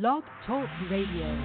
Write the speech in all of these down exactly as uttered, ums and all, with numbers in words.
Blog Talk Radio.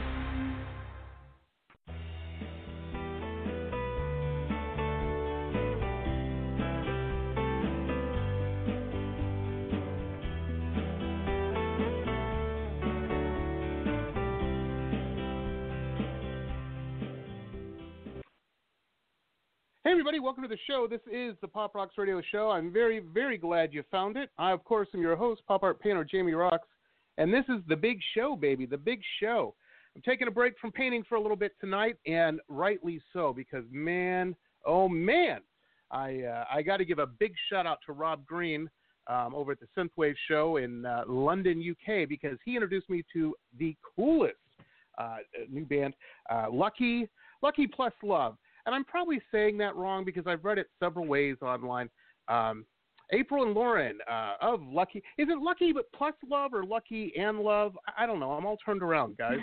Hey everybody, welcome to the show. This is the Pop Rocks Radio Show. I'm very, very glad you found it. I, of course, am your host, pop art painter Jamie Rocks, and this is the big show, baby, the big show. I'm taking a break from painting for a little bit tonight, and rightly so, because man, oh man, I uh, I got to give a big shout out to Rob Green um, over at the Synthwave Show in uh, London, U K, because he introduced me to the coolest uh, new band, uh, Lucky Lucky Plus Love. And I'm probably saying that wrong because I've read it several ways online. Um, April and Lauren uh, of Lucky. Is it Lucky but plus love or Lucky and love? I don't know. I'm all turned around, guys.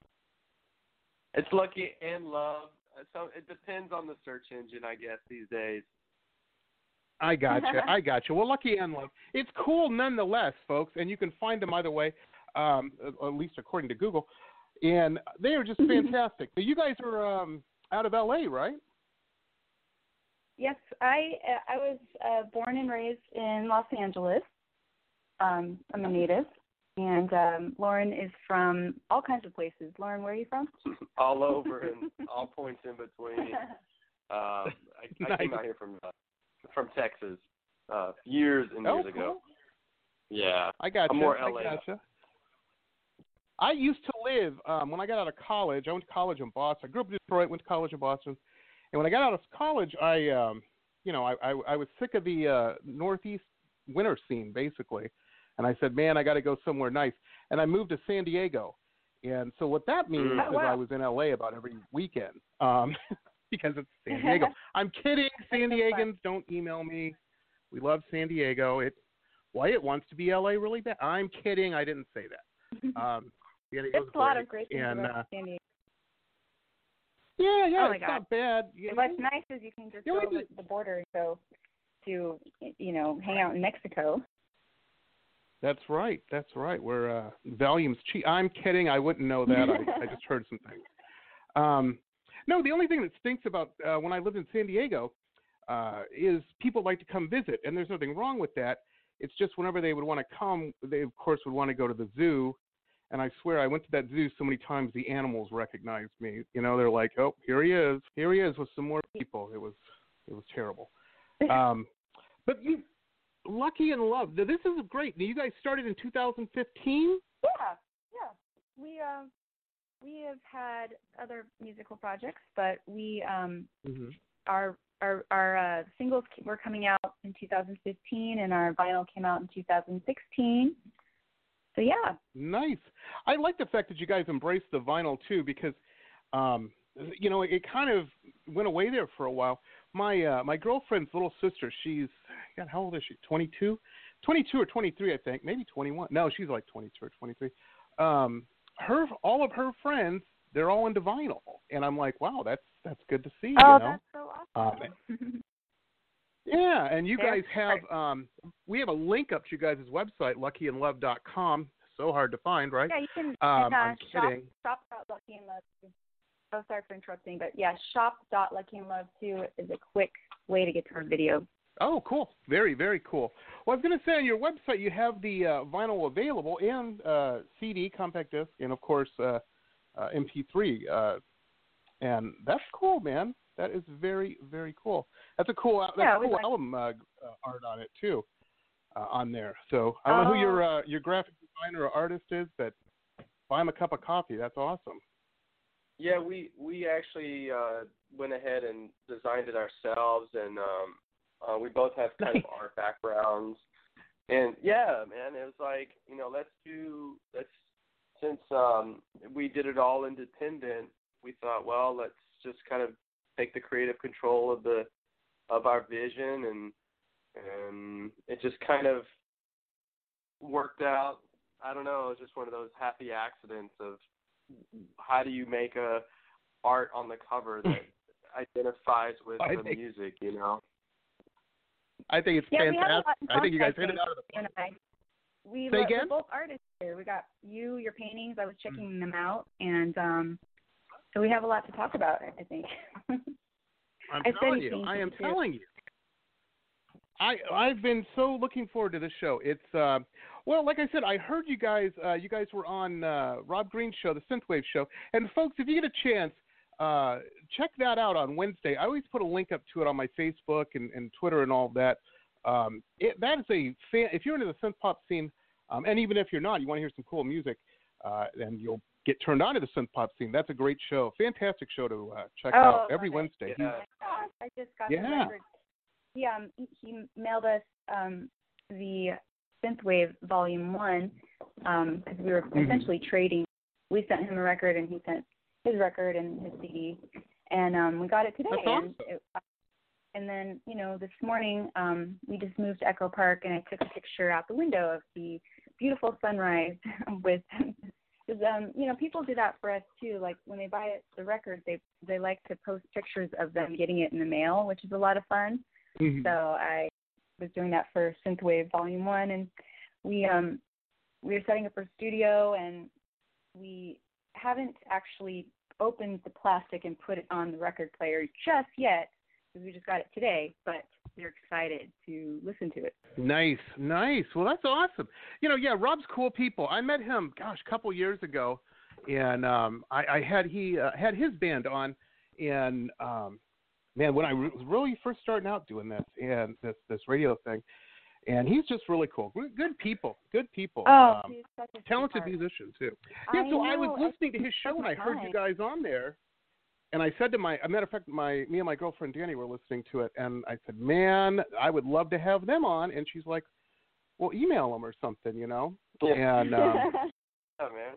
It's Lucky and love. So it depends on the search engine, I guess, these days. I gotcha. I gotcha. Well, Lucky and love. It's cool nonetheless, folks, and you can find them either way, um, at least according to Google. And they are just fantastic. You guys are um, out of L A, right? Yes, I uh, I was uh, born and raised in Los Angeles. Um, I'm a native, and um, Lauren is from all kinds of places. Lauren, where are you from? All over and all points in between. Um, I, I Nice. came out here from uh, from Texas uh, years and years Oh, ago. cool. Yeah, I gotcha. I'm more I L A. gotcha. I used to live, um, when I got out of college, I went to college in Boston. I grew up in Detroit, went to college in Boston. And when I got out of college, I, um, you know, I, I, I was sick of the uh, Northeast winter scene, basically. And I said, man, I got to go somewhere nice. And I moved to San Diego. And so what that means Oh, is wow. I was in L A about every weekend um, because it's San Diego. I'm kidding. San Diegans, don't email me. We love San Diego. It Wyatt wants to be L A really bad. I'm kidding. I didn't say that. Um, San Diego's There's a lot great. of great things and, about uh, San Diego. Yeah, yeah, Oh my it's God. not bad. You What's nice is you can just Yeah, go we over did- the border and go to, you know, hang out in Mexico. That's right. That's right. Where uh, Valium's cheap. I'm kidding. I wouldn't know that. I, I just heard some things. Um, no, the only thing that stinks about uh, when I lived in San Diego uh, is people like to come visit, and there's nothing wrong with that. It's just whenever they would want to come, they of course would want to go to the zoo. And I swear, I went to that zoo so many times the animals recognized me. You know, they're like, "Oh, here he is. Here he is with some more people." It was, it was terrible. Um, but you, Lucky and Love. This is great. Now, you guys started in two thousand fifteen. Yeah, yeah. We uh, we have had other musical projects, but we um, Mm-hmm. our our our uh, singles were coming out in two thousand fifteen, and our vinyl came out in two thousand sixteen. So yeah. Nice. I like the fact that you guys embraced the vinyl too, because, um, you know, it kind of went away there for a while. My uh, my girlfriend's little sister, she's, God, how old is she? twenty-two? twenty-two or twenty-three, I think. Maybe twenty-one. No, she's like twenty-two or twenty-three. Um, her, all of her friends, they're all into vinyl, and I'm like, wow, that's that's good to see. Oh, you know? that's so awesome. Um, Yeah, and you They're guys have um, we have a link up to you guys' website, lucky and love dot com. So hard to find, right? Yeah, you can. Um, and, uh, I'm shop, kidding. shop dot lucky and love. Oh, sorry for interrupting, but yeah, shop dot lucky and love too is a quick way to get to our video. Oh, cool. Very, very cool. Well, I was going to say on your website you have the uh, vinyl available and uh, C D, compact disc, and of course uh, uh, M P three. Uh, and that's cool, man. That is very, very cool. That's a cool, that's Yeah, a we cool like- album uh, uh, art on it too, uh, on there. So I don't know who Oh. your uh, your graphic designer or artist is, but buy him a cup of coffee. That's awesome. Yeah, we we actually uh, went ahead and designed it ourselves, and um, uh, we both have kind Nice. of art backgrounds. And yeah, man, it was like, you know, let's do let's since um, we did it all independent, we thought, well, let's just kind of take the creative control of the of our vision, and and it just kind of worked out. I don't know, it was just one of those happy accidents of how do you make a art on the cover that identifies with I the think- music, you know? I think it's Yeah, we have a fantastic. lot in I think you guys common, hit it out of the you and I. we Say lo- again? we're both artists here. We got you, your paintings. I was checking them out, and um, so we have a lot to talk about, I think. I'm I telling studied you. I am painting, too. telling you. I I've been so looking forward to this show. It's uh, well, like I said, I heard you guys. Uh, you guys were on uh, Rob Green's show, the Synthwave Show. And folks, if you get a chance, uh, check that out on Wednesday. I always put a link up to it on my Facebook and, and Twitter and all that. Um, it, that is a fan. If you're into the synth pop scene, um, and even if you're not, you want to hear some cool music, uh, and you'll get turned on to the synth pop scene. That's a great show, fantastic show to uh, check Oh, out every love it. Wednesday. Yeah. Oh my gosh, I just got Yeah. the record. He, um, he, he mailed us um, the Synthwave Volume one because we were Mhm. essentially trading. We sent him a record, and he sent his record and his C D. And um, we got it today. That's and, awesome. it, and then, you know, this morning um, we just moved to Echo Park, and I took a picture out the window of the beautiful sunrise with Because, um, you know, people do that for us, too. Like, when they buy the record, they they like to post pictures of them getting it in the mail, which is a lot of fun. Mhm. So I was doing that for Synthwave Volume one, and we um we were setting up our studio, and we haven't actually opened the plastic and put it on the record player just yet, because we just got it today, but they're excited to listen to it. Nice, nice. Well, that's awesome. You know, yeah, Rob's cool people. I met him, gosh, a couple years ago, and um, I, I had he uh, had his band on, and um, man, when I re- was really first starting out doing this and this this radio thing, and he's just really cool. Good good people, good people. Oh, um, he's such a talented sweetheart. musician too. Yeah, I so I was know. listening to his show, and I heard you Nice. guys on there. And I said to my, as a matter of fact, my me and my girlfriend Danny were listening to it, and I said, "Man, I would love to have them on." And she's like, "Well, email them or something, you know." Yeah. And um, Oh, man.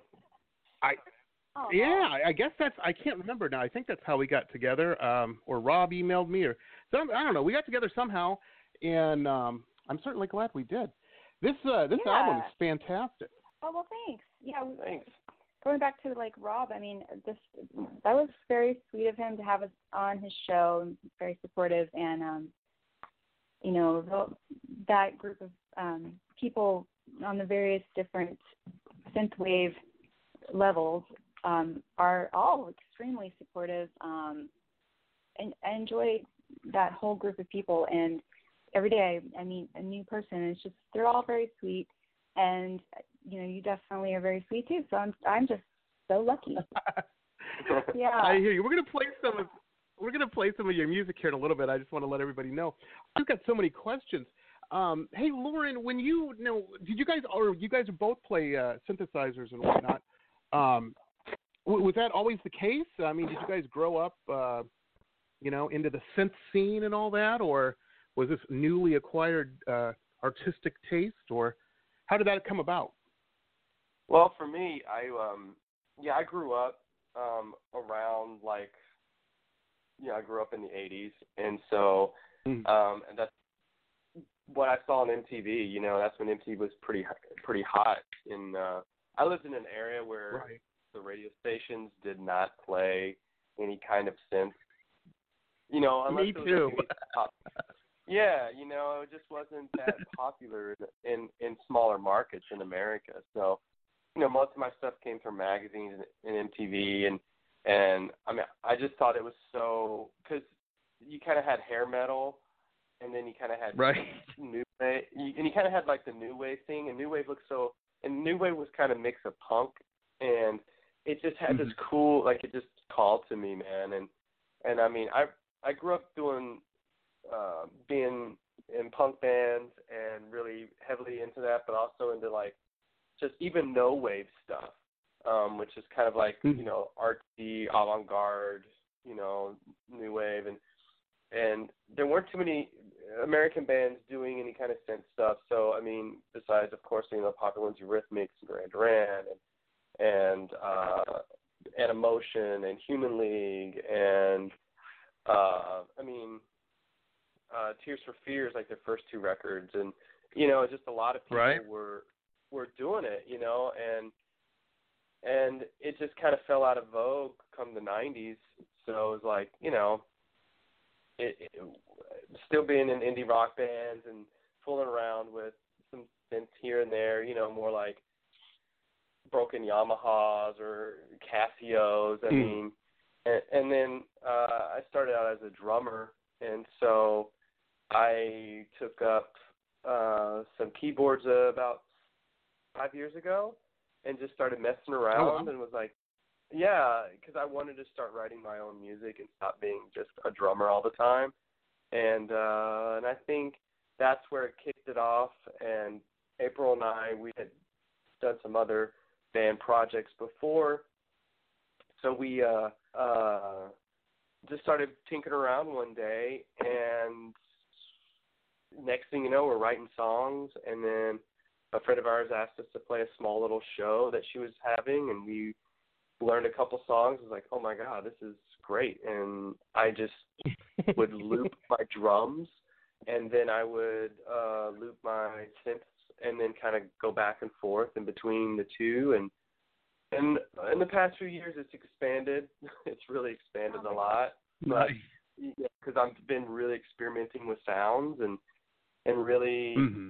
I, Aw. yeah, I, I guess that's I can't remember now. I think that's how we got together, um, or Rob emailed me, or some I don't know. We got together somehow, and um, I'm certainly glad we did. This uh, this Yeah. album is fantastic. Oh, well, thanks. Yeah, we- Thanks. going back to like Rob, I mean, this that was very sweet of him to have us on his show. Very supportive, and um, you know, the, that group of um, people on the various different synthwave levels um, are all extremely supportive. Um, and I enjoy that whole group of people, and every day I, I meet a new person. It's just they're all very sweet, and you know, you definitely are very sweet too. So I'm I'm just so lucky. Yeah. I hear you. We're gonna play some of we're gonna play some of your music here in a little bit. I just want to let everybody know. I've got so many questions. Um, hey, Lauren, when you, you know, did you guys or you guys both play uh, synthesizers and whatnot? Um, w- was that always the case? I mean, did you guys grow up, uh, you know, into the synth scene and all that, or was this newly acquired uh, artistic taste, or how did that come about? Well, for me, I um yeah, I grew up um around like yeah, I grew up in the eighties, and so Mm. um and that's what I saw on M T V, you know, that's when M T V was pretty pretty hot in uh I lived in an area where Right. the radio stations did not play any kind of synth. You know, unless Me it was too. like maybe pop. Yeah, you know, it just wasn't that popular in in smaller markets in America. So, you know, most of my stuff came from magazines and, and M T V, and and I mean, I just thought it was so because you kind of had hair metal, and then you kind of had Right. new wave, you, and you kind of had like the new wave thing, and new wave looked so, and new wave was kind of mix of punk, and it just had Mhm. this cool, like it just called to me, man, and and I mean, I I grew up doing. Uh, being in punk bands and really heavily into that, but also into like just even no wave stuff, um, which is kind of like Mm-hmm. you know artsy, avant-garde, you know, new wave, and and there weren't too many American bands doing any kind of synth stuff. So I mean, besides of course you know popular ones, Eurythmics, and Duran Duran, and and uh, Animotion, and Human League, and uh, I mean. Uh, Tears for Fears, like their first two records, and you know, just a lot of people Right. were were doing it, you know, and and it just kind of fell out of vogue come the nineties. So it was like, you know, it, it still being in indie rock bands and fooling around with some synths here and there, you know, more like broken Yamahas or Casios. I mm. mean, and, and then uh, I started out as a drummer, and so I took up uh, some keyboards uh, about five years ago and just started messing around oh, wow. and was like, yeah, because I wanted to start writing my own music and stop being just a drummer all the time. And uh, and I think that's where it kicked it off. And April and I, we had done some other band projects before. So we uh, uh, just started tinkering around one day, and next thing you know, we're writing songs. And then a friend of ours asked us to play a small little show that she was having, and we learned a couple songs. I was like, oh my God, this is great. And I just would loop my drums, and then I would uh, loop my synths, and then kind of go back and forth in between the two. And and in the past few years, it's expanded. It's really expanded a lot. Nice. Because yeah, I've been really experimenting with sounds, and and really mm-hmm.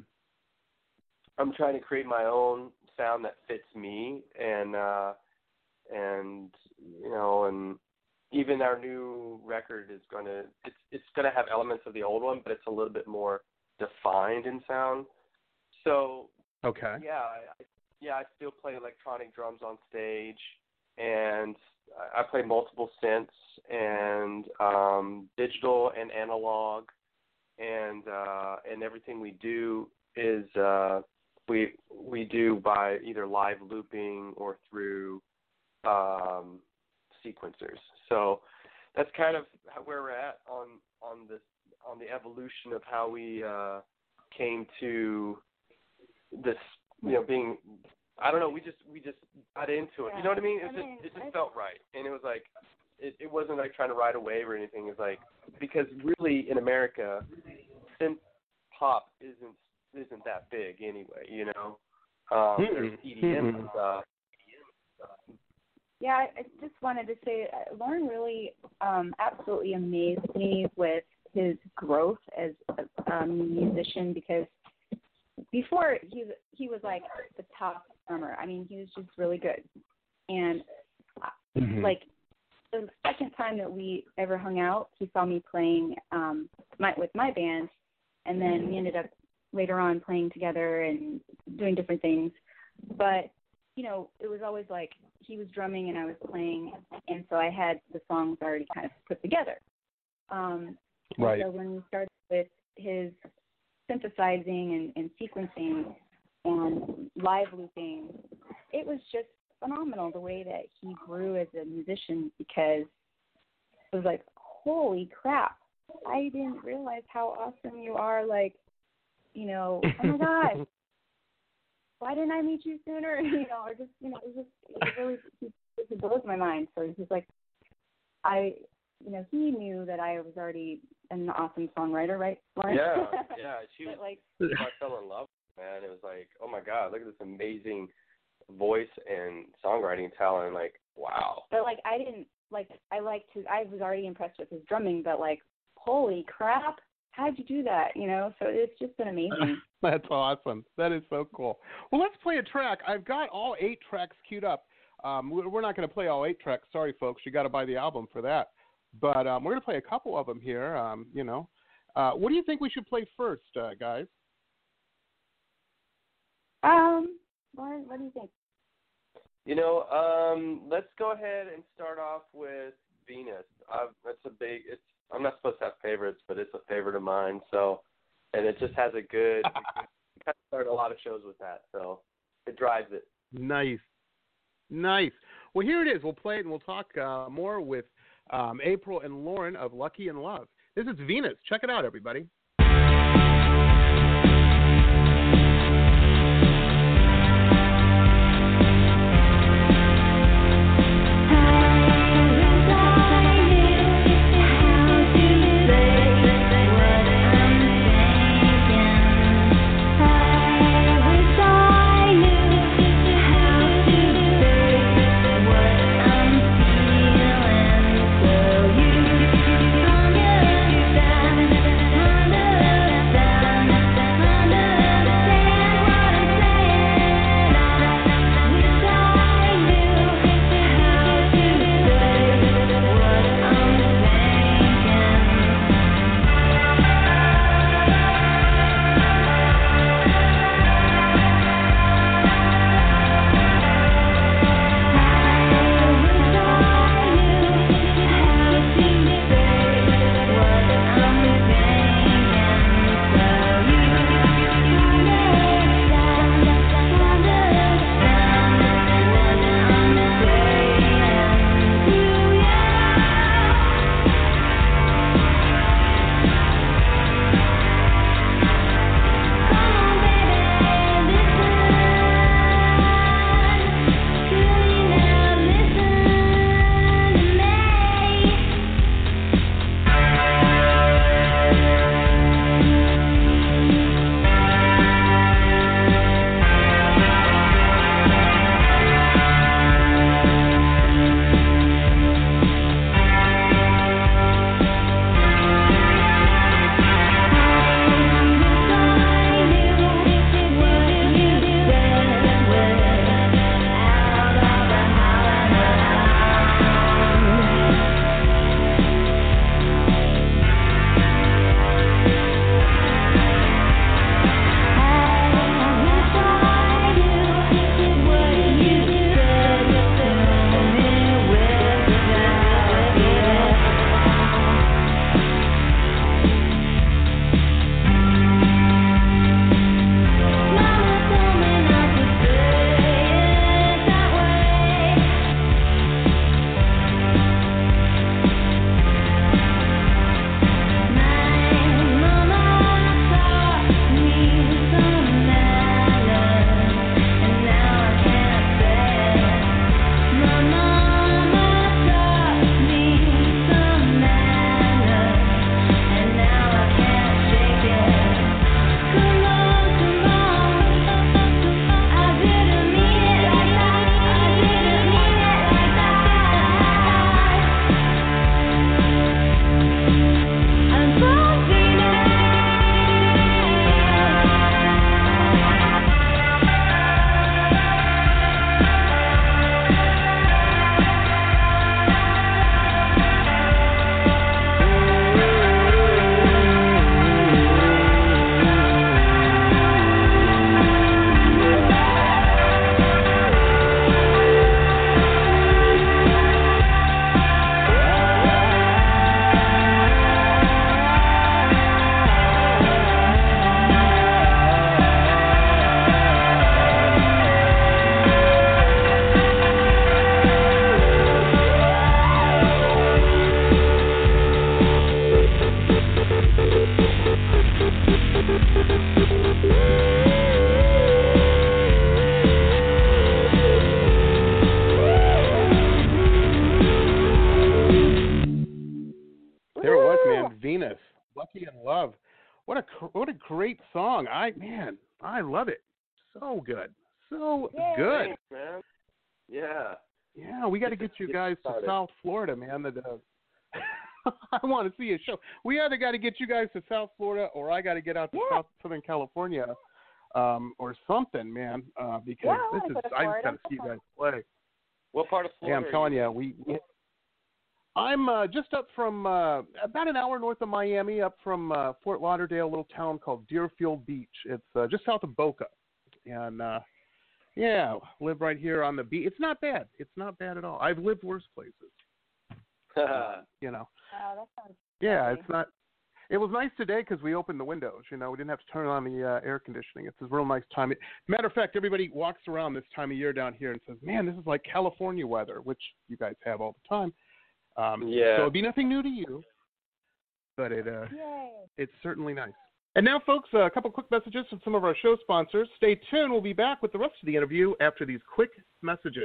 I'm trying to create my own sound that fits me. And uh, and you know, and even our new record is going to, it's it's going to have elements of the old one, but it's a little bit more defined in sound. So, okay. yeah, I, yeah, I still play electronic drums on stage, and I play multiple synths and um, digital and analog, and uh, and everything we do is uh, we we do by either live looping or through um, sequencers. So that's kind of where we're at on on this on the evolution of how we uh, came to this, you know, being, I don't know, we just we just got into it. Yeah. You know what I mean? It I just mean, it just I... felt right, and it was like it, it wasn't like trying to ride a wave or anything. It's like, because really in America, synth pop isn't isn't that big anyway. You know, um, mm-hmm. there's E D M mm-hmm. stuff. Yeah, I just wanted to say, uh, Lauren really um, absolutely amazed me with his growth as a um, musician, because before he he was like the top drummer. I mean, he was just really good. And mm-hmm. like the second time that we ever hung out, he saw me playing um, my, with my band, and then we ended up later on playing together and doing different things. But you know, it was always like he was drumming and I was playing, and so I had the songs already kind of put together. Um, right. So when we started with his synthesizing and, and sequencing and live looping, it was just phenomenal the way that he grew as a musician, because it was like, holy crap, I didn't realize how awesome you are. Like, you know, oh my God. Why didn't I meet you sooner? You know, or just, you know, it was just, it really, it blows my mind. So it's just like, I, you know, he knew that I was already an awesome songwriter, right, Lauren? Yeah, yeah. She was, like, I fell in love with her, man. It was like, oh my God, look at this amazing voice and songwriting talent. Like, wow. But like, I didn't, like, I liked his, I was already impressed with his drumming, but like, holy crap, how'd you do that? You know, so it's just been amazing. That's awesome. That is so cool. Well, let's play a track. I've got all eight tracks queued up. Um, we're not going to play all eight tracks. Sorry, folks. You got to buy the album for that. But um, we're going to play a couple of them here. Um, you know, uh, what do you think we should play first, uh, guys? Um, Lauren, what do you think? You know, um, let's go ahead and start off with Venus. I've, that's a big. It's. I'm not supposed to have favorites, but it's a favorite of mine. So, and it just has a good. I kind of started a lot of shows with that, so it drives it. Nice, nice. Well, here it is. We'll play it, and we'll talk uh, more with um, April and Lauren of Lucky in Love. This is Venus. Check it out, everybody. Thank you. Lucky in Love. What a what a great song. I man, I love it. So good. So Yay, good. thanks, man. Yeah. Yeah, we got to get you guys to South Florida, man. That uh, I want to see a show. We either got to get you guys to South Florida, or I got to get out to Yeah. South Southern California, um, or something, man. Uh, because Yeah, I this wanna is go to I just Florida. got to see you guys play. What part of Yeah, Florida? I'm telling you, we. we I'm uh, just up from uh, about an hour north of Miami, up from uh, Fort Lauderdale, a little town called Deerfield Beach. It's uh, just south of Boca, and uh, yeah, live right here on the beach. It's not bad. It's not bad at all. I've lived worse places. uh, you know. Oh, that sounds Yeah, lovely. it's not. It was nice today because we opened the windows. You know, we didn't have to turn on the uh, air conditioning. It's a real nice time. It, matter of fact, everybody walks around this time of year down here and says, "Man, this is like California weather," which you guys have all the time. Um, Yeah. So it'd be nothing new to you, but it uh, Yay. it's certainly nice. And now, folks, uh, a couple quick messages from some of our show sponsors. Stay tuned. We'll be back with the rest of the interview after these quick messages.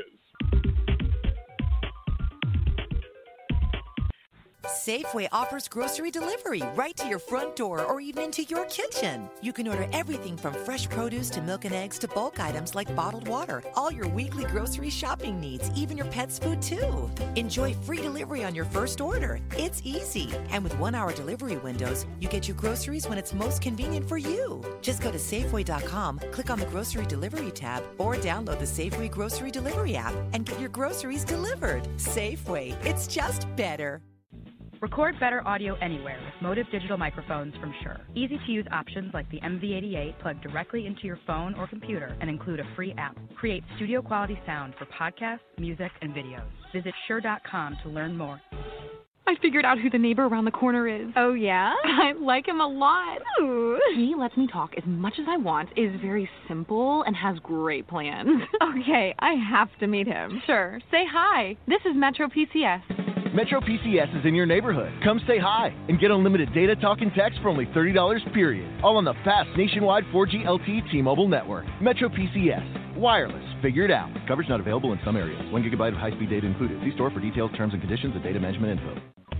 Safeway offers grocery delivery right to your front door or even into your kitchen. You can order everything from fresh produce to milk and eggs to bulk items like bottled water, all your weekly grocery shopping needs, even your pet's food too. Enjoy free delivery on your first order. It's easy. And with one-hour delivery windows, you get your groceries when it's most convenient for you. Just go to Safeway dot com, click on the grocery delivery tab, or download the Safeway grocery delivery app and get your groceries delivered. Safeway, it's just better. Record better audio anywhere with Motive digital microphones from Shure. Easy-to-use options like the M V eighty-eight plug directly into your phone or computer and include a free app. Create studio-quality sound for podcasts, music, and videos. Visit Shure dot com to learn more. I figured out who the neighbor around the corner is. Oh, yeah? I like him a lot. Ooh. He lets me talk as much as I want, is very simple, and has great plans. Okay, I have to meet him. Sure. Say hi. This is Metro P C S. Metro P C S is in your neighborhood. Come say hi and get unlimited data, talk, and text for only thirty dollars period. All on the fast nationwide four G L T E T-Mobile network. Metro P C S. Wireless. Figure it out. Coverage not available in some areas. One gigabyte of high-speed data included. See store for details, terms, and conditions, and data management info.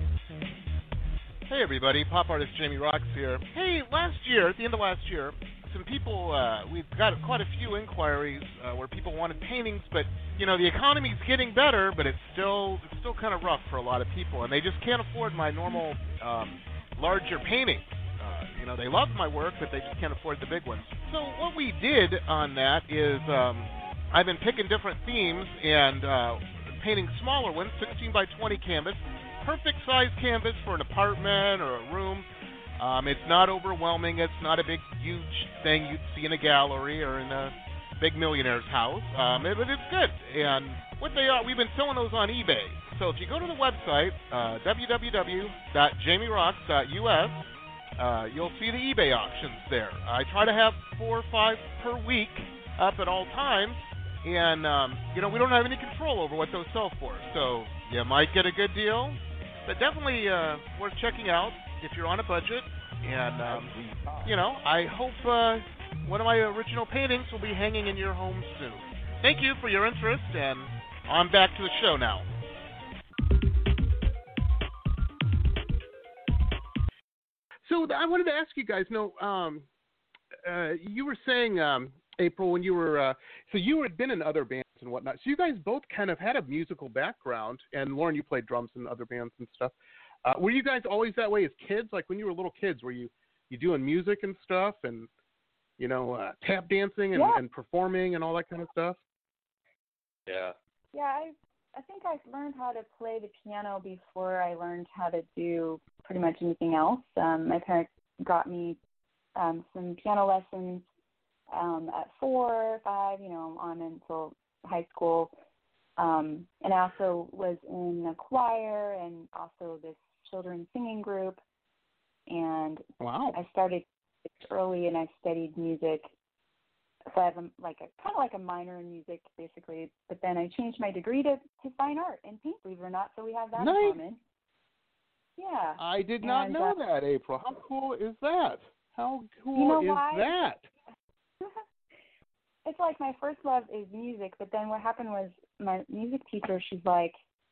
Hey everybody, pop artist Jamie Rocks here. Hey, last year, at the end of last year, some people, uh, we've got quite a few inquiries uh, where people wanted paintings, but, you know, the economy's getting better, but it's still it's still kind of rough for a lot of people, and they just can't afford my normal um, larger paintings. Uh, you know, they love my work, but they just can't afford the big ones. So what we did on that is um, I've been picking different themes and uh, painting smaller ones, sixteen by twenty canvas, perfect size canvas for an apartment or a room. Um, it's not overwhelming. It's not a big, huge thing you'd see in a gallery or in a big millionaire's house. Um, it, but it's good. And what they are, we've been selling those on eBay. So if you go to the website, uh, w w w dot jamie rocks dot u s, uh, you'll see the eBay auctions there. I try to have four or five per week up at all times. And, um, you know, we don't have any control over what those sell for. So you might get a good deal. But definitely uh, worth checking out if you're on a budget. And, um, you know, I hope uh, one of my original paintings will be hanging in your home soon. Thank you for your interest, and On back to the show now. So I wanted to ask you guys, no, um, uh, you were saying, um, April, when you were, uh, so you had been in other bands and whatnot. So you guys both kind of had a musical background, and Lauren, you played drums in other bands and stuff. Uh, were you guys always that way as kids? Like when you were little kids, were you, you doing music and stuff and, you know, uh, tap dancing and, yeah. and performing and all that kind of stuff? Yeah. Yeah, I I think I learned how to play the piano before I learned how to do pretty much anything else. Um, my parents got me um, some piano lessons um, at four, five, you know, on until high school. Um, and I also was in a choir and also this children's singing group. And wow. I started early and I studied music. So I have a, like a kind of like a minor in music, basically. But then I changed my degree to, to fine art and paint, believe it or not. So we have that nice. in common. Yeah. I did not and, know uh, that, April. How cool is that? How cool you know is why? that? It's like my first love is music, but then what happened was my music teacher, she's like,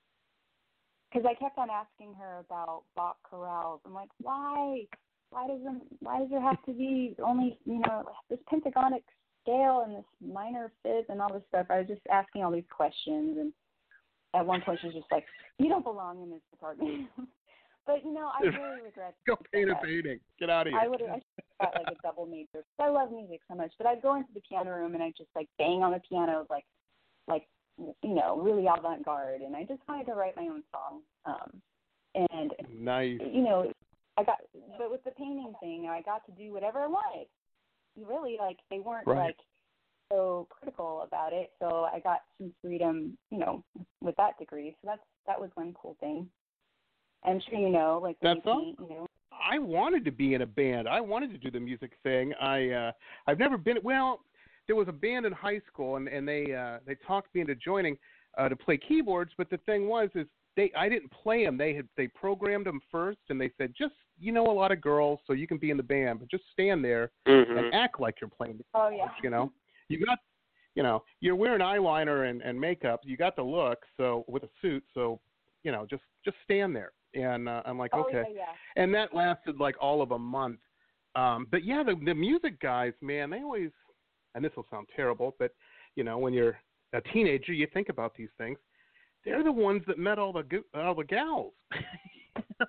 because I kept on asking her about Bach chorales. I'm like, why? Why does it, why does there have to be only, you know, this pentagonic scale and this minor fifth and all this stuff? I was just asking all these questions, and at one point she was just like, you don't belong in this department. But, you know, I really regret Go paint a that. painting. Get out of here. I would have got like a double major. Because I love music so much. But I'd go into the piano room and I'd just like bang on the piano like, like you know, really avant-garde. And I just wanted to write my own song. Um, and, nice. you know, I got, but with the painting thing, I got to do whatever I wanted. Really, like, they weren't right. like so critical about it. So I got some freedom, you know, with that degree. So that's, that was one cool thing. I'm sure you know, like that's paint, you know. I wanted to be in a band. I wanted to do the music thing. I uh, I've never been. Well, there was a band in high school, and, and they uh, they talked me into joining uh, to play keyboards. But the thing was, is they I didn't play them. They had they programmed them first, and they said, just you know a lot of girls, so you can be in the band, but just stand there mm-hmm. and act like you're playing the oh, keyboards. yeah. You know, you got, you know, you're wearing eyeliner and, and makeup. You got the look, so with a suit, so you know, just just stand there. And uh, I'm like, oh, okay. Yeah, yeah. And that lasted like all of a month. Um, but yeah, the, the music guys, man, they always, and this will sound terrible, but you know, when you're a teenager, you think about these things. They're the ones that met all the all the gals. uh,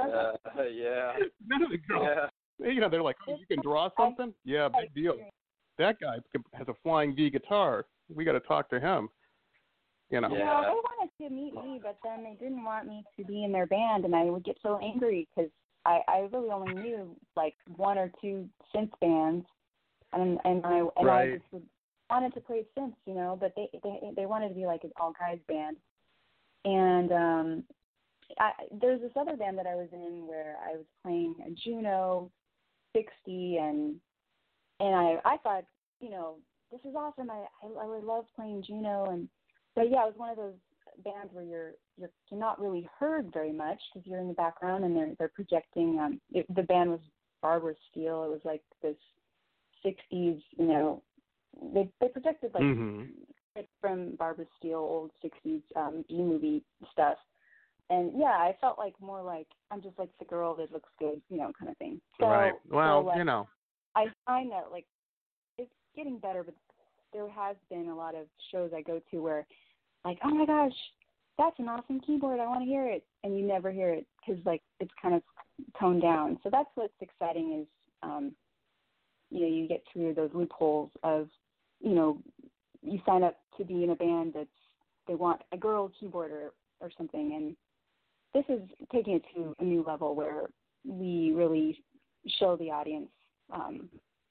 yeah. None of the girls. Yeah. You know, they're like, oh, you can draw something? Yeah, big deal. That guy has a flying V guitar. We got to talk to him. You know. Yeah. Well, they wanted to meet me, but then they didn't want me to be in their band, and I would get so angry because I, I really only knew like one or two synth bands, and and I and right. I just would, wanted to play synths, you know, but they they they wanted to be like an all guys band, and um, I, there's this other band that I was in where I was playing a Juno sixty, and and I I thought, you know, this is awesome. I I, I would love playing Juno and. But yeah, it was one of those bands where you're you're, you're not really heard very much because you're in the background and they're they're projecting. Um, it, the band was Barbara Steele. It was like this sixties, you know. They they projected like mm-hmm. from Barbara Steele old sixties um, B movie stuff. And yeah, I felt like more like I'm just like the girl that looks good, you know, kind of thing. So, right. Well, so, like, you know, I find that like it's getting better, but there has been a lot of shows I go to where, like, oh my gosh, that's an awesome keyboard. I want to hear it, and you never hear it because like it's kind of toned down. So that's what's exciting is, um, you know, you get through those loopholes of, you know, you sign up to be in a band that's they want a girl keyboarder or something, and this is taking it to a new level where we really show the audience um,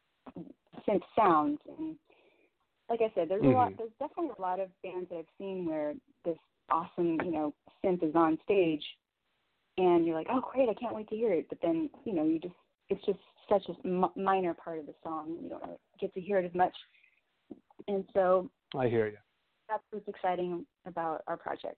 synth sounds. And like I said, there's mm-hmm. a lot. There's definitely a lot of bands that I've seen where this awesome, you know, synth is on stage, and you're like, oh great, I can't wait to hear it. But then, you know, you just it's just such a m- minor part of the song. You don't get to hear it as much. And so I hear you. That's what's exciting about our project.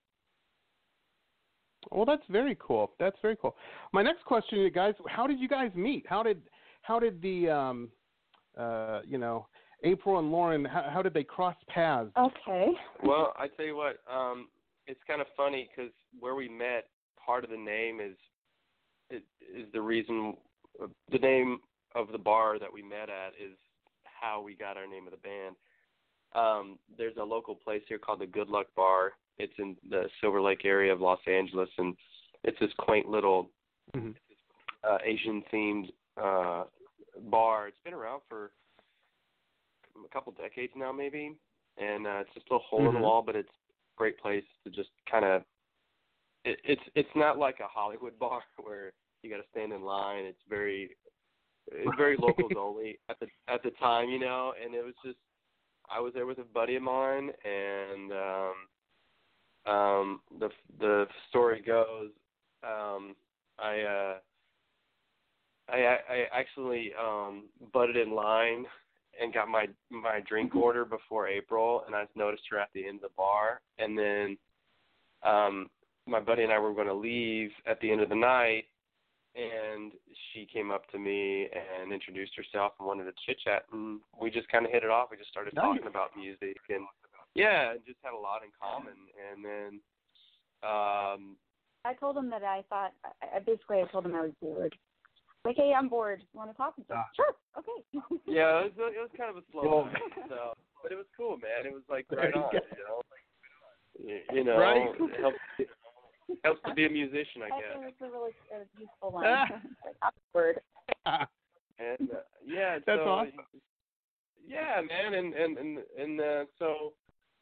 Well, that's very cool. That's very cool. My next question to you guys, how did you guys meet? How did how did the um uh you know April and Lauren, how, how did they cross paths? Okay. Well, I tell you what, um, it's kind of funny because where we met, part of the name is it is the reason. The name of the bar that we met at is how we got our name of the band. Um, there's a local place here called the Good Luck Bar. It's in the Silver Lake area of Los Angeles, and it's this quaint little mm-hmm. uh, Asian-themed uh, bar. It's been around for a couple decades now, maybe, and uh, it's just a little hole mm-hmm. in the wall, but it's a great place to just kind of. It, it's it's not like a Hollywood bar where you got to stand in line. It's very it's very locals only at the at the time, you know. And it was just I was there with a buddy of mine, and um, um, the the story goes, um, I uh, I I actually um, butted in line and got my my drink order before April, and I noticed her at the end of the bar, and then um, my buddy and I were going to leave at the end of the night, and she came up to me and introduced herself and wanted to chit chat, and we just kind of hit it off. We just started nice. talking about music, and yeah, just had a lot in common, and then um, I told him that I thought I basically I told him I was bored. Like, hey, I'm bored. Want to talk? Ah. Sure. Okay. Yeah, it was, it was kind of a slow night, so, but it was cool, man. It was like right on, you know. You, you know, right. it helps, it helps to be a musician, I guess. I think it's a really uh, useful line. Ah. Like, I'm bored. And uh, yeah, that's so, awesome. Yeah, man, and and and and uh, so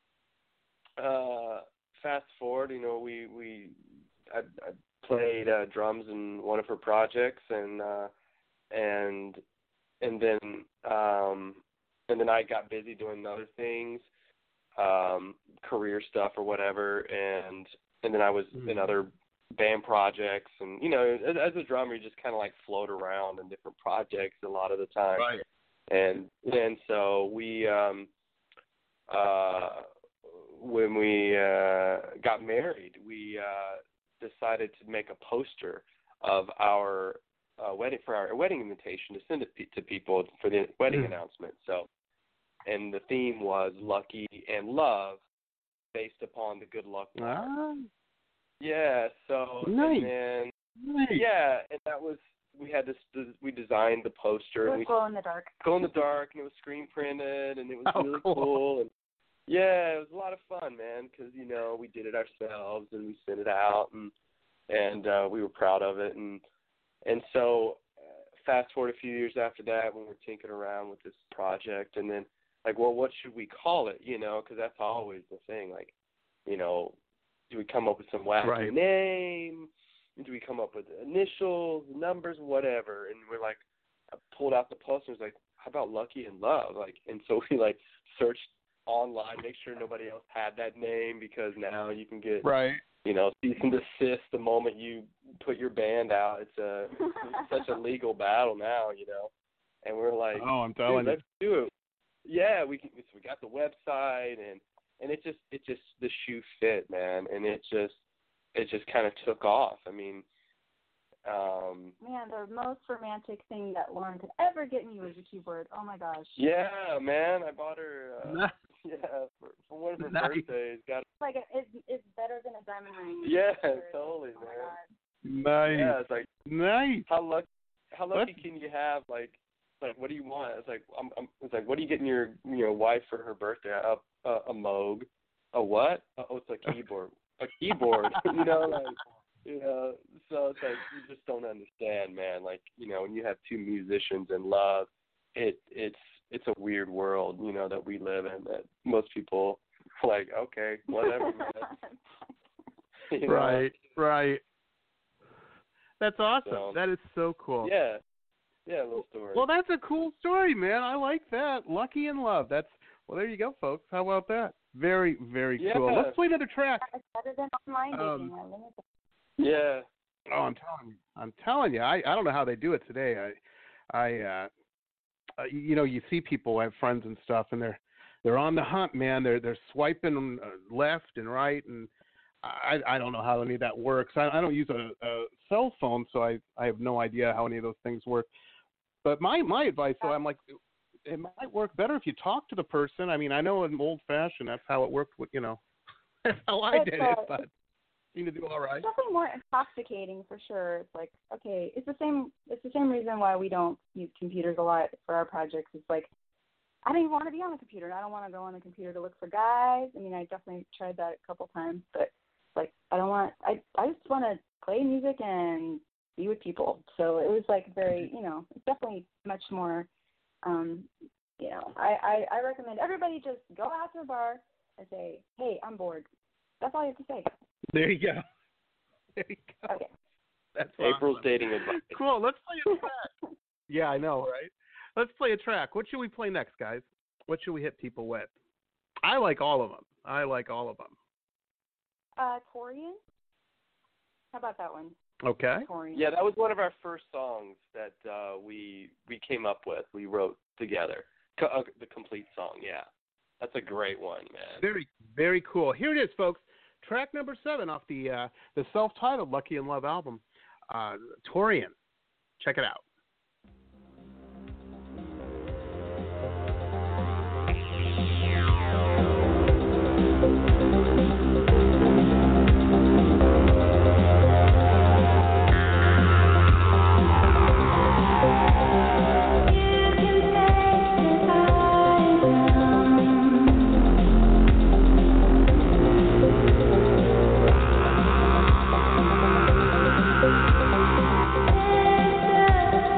uh, fast forward, you know, we we I. I played uh, drums in one of her projects, and uh, and and then um, and then I got busy doing other things, um, career stuff or whatever, and and then I was mm-hmm. in other band projects, and you know, as, as a drummer, you just kind of like float around in different projects a lot of the time, right? And and so we um, uh, when we uh, got married, we uh, decided to make a poster of our uh, wedding for our wedding invitation to send it to people for the wedding mm-hmm. announcement. So, and the theme was Lucky and Love, based upon the Good Luck Bar. Ah. Yeah. So nice. and then nice. yeah, and that was we had this we designed the poster. It was and we, glow in the dark. Glow in the dark, and it was screen printed, and it was oh, really cool. cool. And yeah, it was a lot of fun, man, because, you know, we did it ourselves, and we sent it out, and and uh, we were proud of it. And and so uh, fast forward a few years after that, when we're tinkering around with this project, and then, like, well, what should we call it, you know, because that's always the thing. Like, you know, do we come up with some wacky right. name? Do we come up with initials, numbers, whatever? And we're like, I pulled out the poster and was like, how about Lucky and Love? Like, and so we, like, searched online, make sure nobody else had that name, because now you can get, right. you know, cease and desist the moment you put your band out. It's a it's such a legal battle now, you know. And we're like, oh, I'm telling you, let's do it. Yeah, we can, so we got the website, and and it just it just the shoe fit, man, and it just it just kind of took off. I mean, um, man, the most romantic thing that Lauren could ever get me was a keyboard. Oh my gosh. Yeah, man, I bought her. Uh, yeah, for, for one of her nice. birthdays. Got like it's it's better than a diamond ring. Yeah, totally, oh man. Nice. Yeah, it's like nice. How lucky? How lucky what? can you have? Like, like what do you want? It's like I'm. I'm it's like what are you getting your you know wife for her birthday? A a, a Moog. A what? Oh, it's a keyboard. A keyboard. you know, like. You know, so it's like you just don't understand, man. Like, you know, when you have two musicians in love, it it's it's a weird world, you know, that we live in. That most people like, okay, whatever, man. You know? Right, right. That's awesome. So, that is so cool. Yeah, yeah, a little story. Well, that's a cool story, man. I like that. Lucky in Love. That's well. There you go, folks. How about that? Very, very yeah. cool. Let's play another track. It's better than online dating. Um, Yeah. Oh, I'm telling you. I'm telling you. I, I don't know how they do it today. I, I, uh, uh, you know, you see people, I have friends and stuff, and they're they're on the hunt, man. They're they're swiping uh, left and right, and I I don't know how any of that works. I, I don't use a, a cell phone, so I I have no idea how any of those things work. But my my advice, so I'm like, it might work better if you talk to the person. I mean, I know in old fashioned that's how it worked. With, you know, that's how I It's, did uh, it, but seemed to do all right. It's definitely more intoxicating for sure. It's like, okay, it's the same. It's the same reason why we don't use computers a lot for our projects. It's like, I don't even want to be on a computer. And I don't want to go on the computer to look for guys. I mean, I definitely tried that a couple times, but like, I don't want. I I just want to play music and be with people. So it was like very, you know, it's definitely much more. Um, you know, I, I I recommend everybody just go out to a bar and say, hey, I'm bored. That's all you have to say. There you go. There you go. Okay. That's April's awesome. dating advice. Cool. Let's play a track. Yeah, I know, right? Let's play a track. What should we play next, guys? What should we hit people with? I like all of them. I like all of them. Uh, Torian? How about that one? Okay. Torian. Yeah, that was one of our first songs that uh, we we came up with. We wrote together. Co- uh, the complete song, yeah. That's a great one, man. Very, very cool. Here it is, folks. Track number seven off the uh, the self-titled Lucky in Love album, uh, Torian. Check it out. Thank you.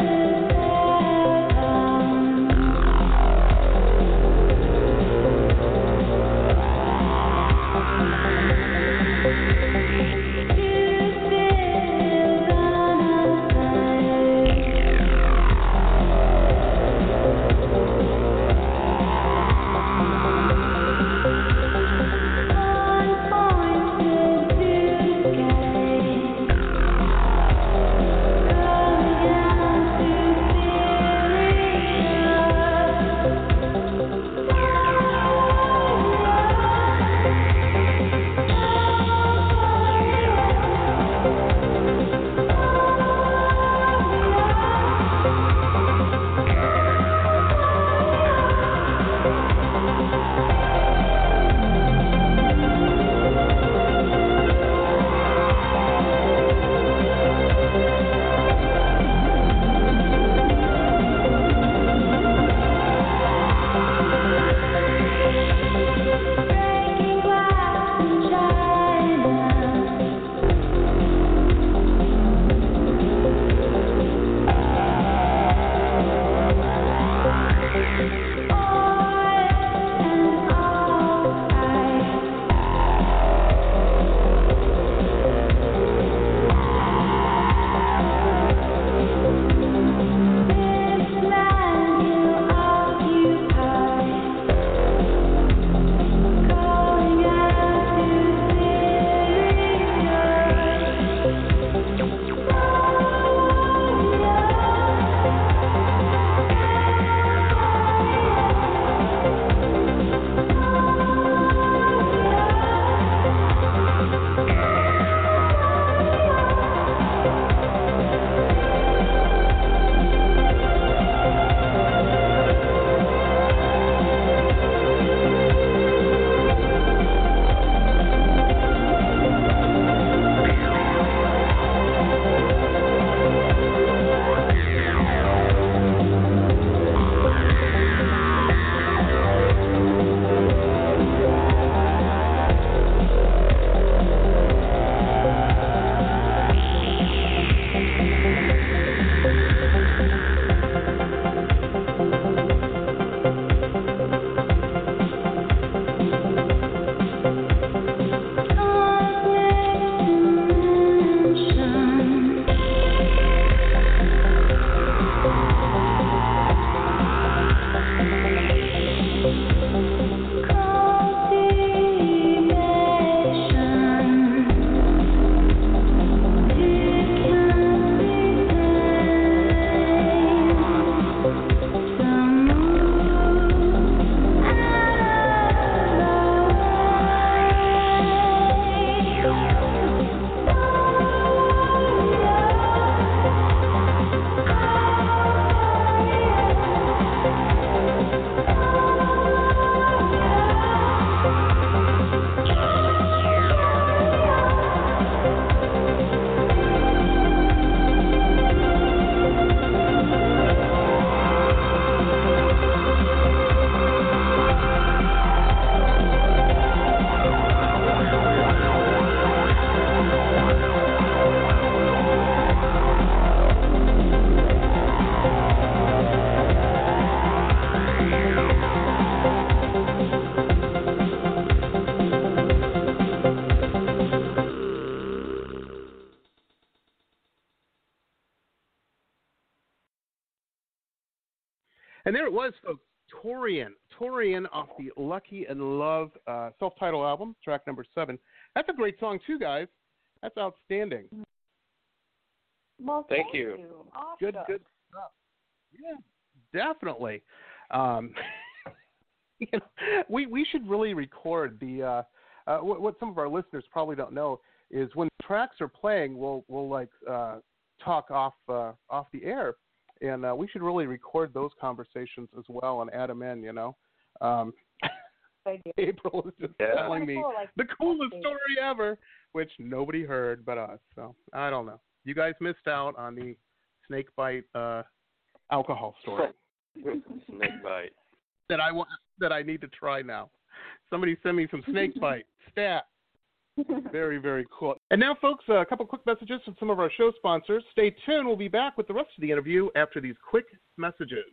And there it was, folks. Torian. Torian off the Lucky in Love uh, self-titled album, track number seven. That's a great song, too, guys. That's outstanding. Well, thank, thank you. you. Awesome. Good, good stuff. Yeah, definitely. Um, you know, we we should really record the uh, uh, what, what some of our listeners probably don't know is when tracks are playing, we'll we'll like uh, talk off uh, off the air, and uh, we should really record those conversations as well and add them in. You know, um, April is just yeah. telling me cool, like, the coolest story ever, which nobody heard but us. So I don't know. You guys missed out on the snake bite uh, alcohol story. Snake bite. That I want, that I need to try now. Somebody send me some snake bite stat. Very, very cool. And now, folks, a couple quick messages from some of our show sponsors. Stay tuned. We'll be back with the rest of the interview after these quick messages.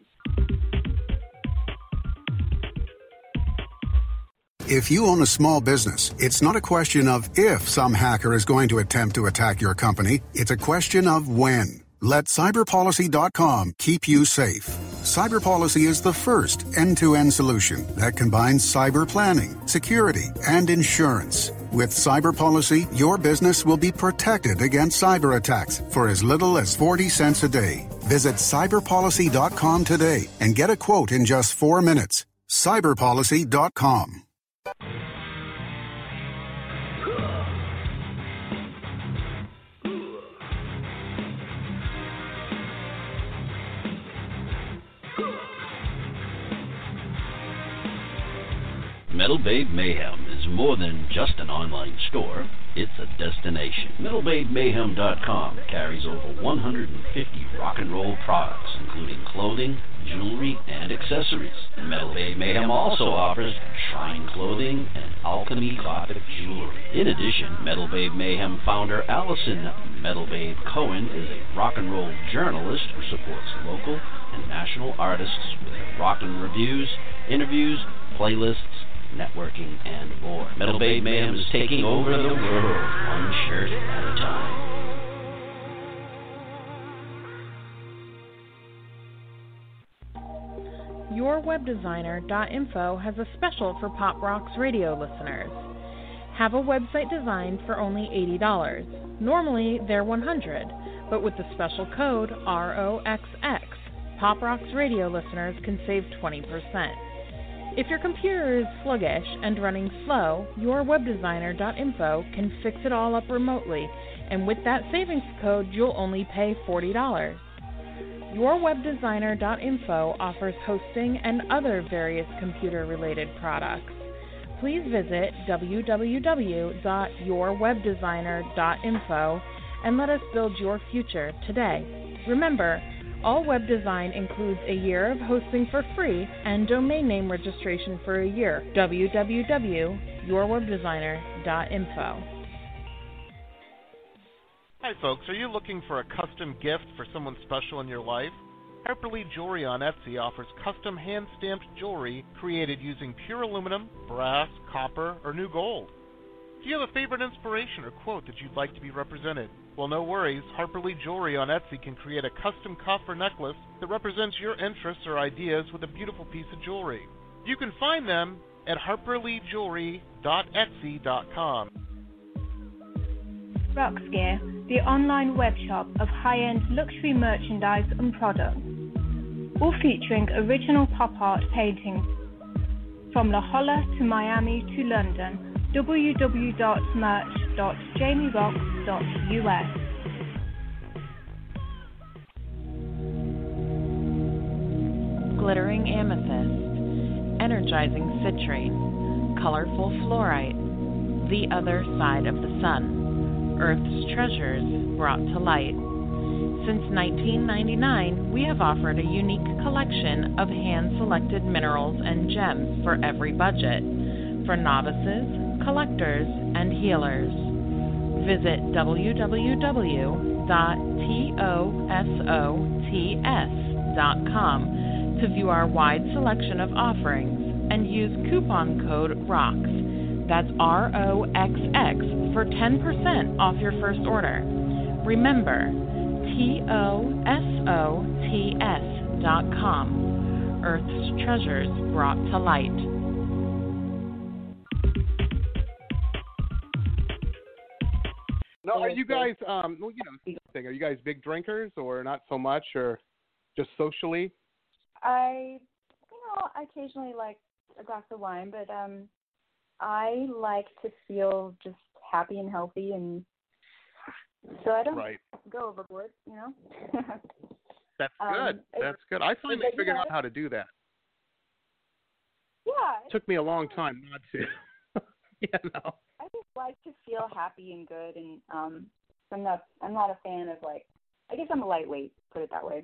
If you own a small business, it's not a question of if some hacker is going to attempt to attack your company. It's a question of when. Let cyber policy dot com keep you safe. CyberPolicy is the first end-to-end solution that combines cyber planning, security, and insurance. With CyberPolicy, your business will be protected against cyber attacks for as little as forty cents a day. Visit cyber policy dot com today and get a quote in just four minutes. cyber policy dot com. Metal Babe Mayhem is more than just an online store, it's a destination. Metal Babe Mayhem dot com carries over one hundred fifty rock and roll products, including clothing, jewelry, and accessories. Metal Babe Mayhem also offers shrine clothing and alchemy gothic jewelry. In addition, Metal Babe Mayhem founder Allison Metal Babe Cohen is a rock and roll journalist who supports local and national artists with her rockin' reviews, interviews, playlists, networking, and more. Metal Babe Mayhem is taking over the world, one shirt at a time. your web designer dot info has a special for Pop Rocks radio listeners. Have a website designed for only eighty dollars. Normally, they're one hundred dollars, but with the special code R O X X, Pop Rocks radio listeners can save twenty percent. If your computer is sluggish and running slow, your web designer dot info can fix it all up remotely, and with that savings code, you'll only pay forty dollars. your web designer dot info offers hosting and other various computer-related products. Please visit w w w dot your web designer dot info and let us build your future today. Remember, all web design includes a year of hosting for free and domain name registration for a year. w w w dot your web designer dot info. Hi folks, are you looking for a custom gift for someone special in your life? Harper Lee Jewelry on Etsy offers custom hand-stamped jewelry created using pure aluminum, brass, copper, or new gold. Do you have a favorite inspiration or quote that you'd like to be represented? Well, no worries. Harper Lee Jewelry on Etsy can create a custom cuff or necklace that represents your interests or ideas with a beautiful piece of jewelry. You can find them at harper lee jewelry dot etsy dot com. Rocks Gear, the online web shop of high-end luxury merchandise and products, all featuring original pop art paintings from La Jolla to Miami to London. w w w dot merch dot jamie rocks dot u s. Glittering amethyst, energizing citrine, colorful fluorite, the other side of the sun, Earth's treasures brought to light. Since nineteen ninety-nine, we have offered a unique collection of hand-selected minerals and gems for every budget, for novices, collectors, and healers. Visit w w w dot tosots dot com to view our wide selection of offerings and use coupon code ROCKS, that's R O X X, for ten percent off your first order. Remember, T O S O T S dot com. Earth's treasures brought to light. No, are you guys, um, well, you know, thing, are you guys big drinkers or not so much, or just socially? I, you know, I occasionally like a glass of wine, but um, I like to feel just happy and healthy, and so I don't right. go overboard, you know. That's um, good. That's good. I finally but, figured yeah, out how to do that. Yeah. It took me a long time not to. you know. I just like to feel happy and good, and um, I'm not I'm not a fan of, like, I guess I'm a lightweight, put it that way.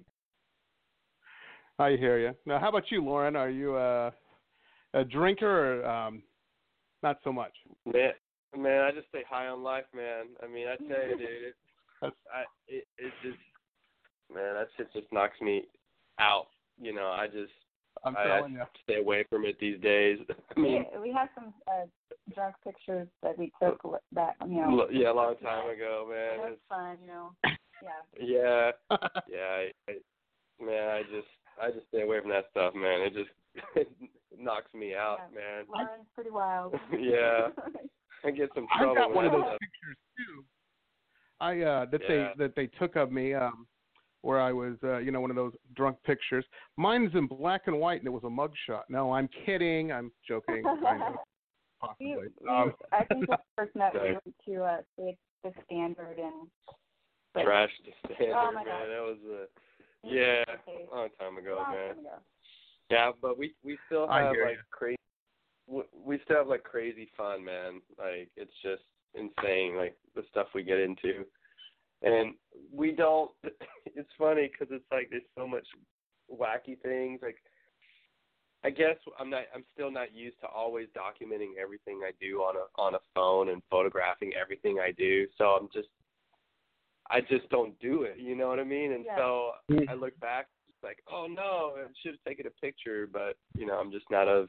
I hear you. Now, how about you, Lauren? Are you a, a drinker or um, not so much? Man, man, I just stay high on life, man. I mean, I tell you, dude, it, That's, I, it, it just, man, that shit just knocks me out. You know, I just, I'm I, telling I you. stay away from it these days. I mean, we, we have some uh, drunk pictures that we took that, you know. l- yeah, a long time ago, man. That was It's, fun, you know. Yeah. yeah, yeah, I, I, man, I just, I just stay away from that stuff, man. It just it knocks me out, yeah. man. Lauren's pretty wild. yeah, I get some trouble. I've got with one of that those stuff. pictures too. I uh, that Yeah. they that they took of me, um, where I was, uh, you know, one of those drunk pictures. Mine's in black and white, and it was a mugshot. No, I'm kidding. I'm joking. Kind of, possibly. We, we, Um, I think when we first met, we Sorry. went to uh, the, the Standard and. But, Trash the standard, Oh, my man. God. That was a yeah, Okay. a long time ago, Long man. time ago. Yeah, but we we still I have hear like crazy. We still have like crazy fun, man. Like it's just insane, like the stuff we get into, and we don't. It's funny because it's like there's so much wacky things. Like I guess I'm not. I'm still not used to always documenting everything I do on a on a phone and photographing everything I do. So I'm just. I just don't do it, you know what I mean? And Yeah. so I look back, it's like, oh no, I should have taken a picture, but you know, I'm just not of.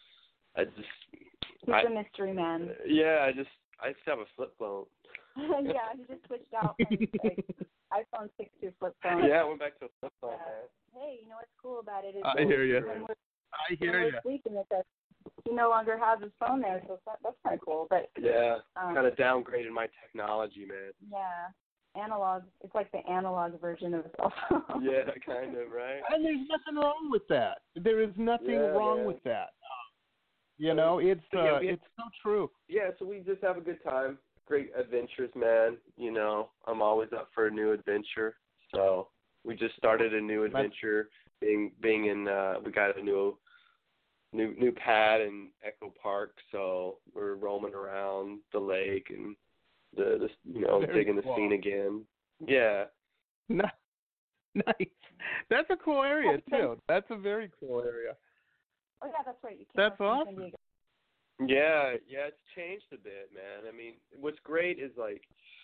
I just. He's I, a mystery man. Yeah, I just I just have a flip phone. Yeah, he just switched out from like, iPhone six to flip phone. Yeah, I went back to a flip phone, Uh, man. hey, you know what's cool about it is I hear you. when we're, I when hear we're you. sleeping, it's that he no longer has his phone there, so that, that's kind of cool. But Yeah, um, kind of downgraded my technology, man. yeah, analog. It's like the analog version of a cell phone. Yeah, kind of, right? And there's nothing wrong with that. There is nothing Yeah, wrong man. with that. You know, it's But yeah, uh, we- it's so true. Yeah, so we just have a good time. Great adventures, man. You know, I'm always up for a new adventure. So we just started a new adventure. Being being in, uh, we got a new new new pad in Echo Park. So we're roaming around the lake and the, the you know Very digging cool. the scene again. Yeah. Nice. Nice. That's a cool area too. That's a very cool area. Oh yeah, that's right. You can't That's from San awesome. Diego. Yeah, yeah, it's changed a bit, man. I mean, what's great is like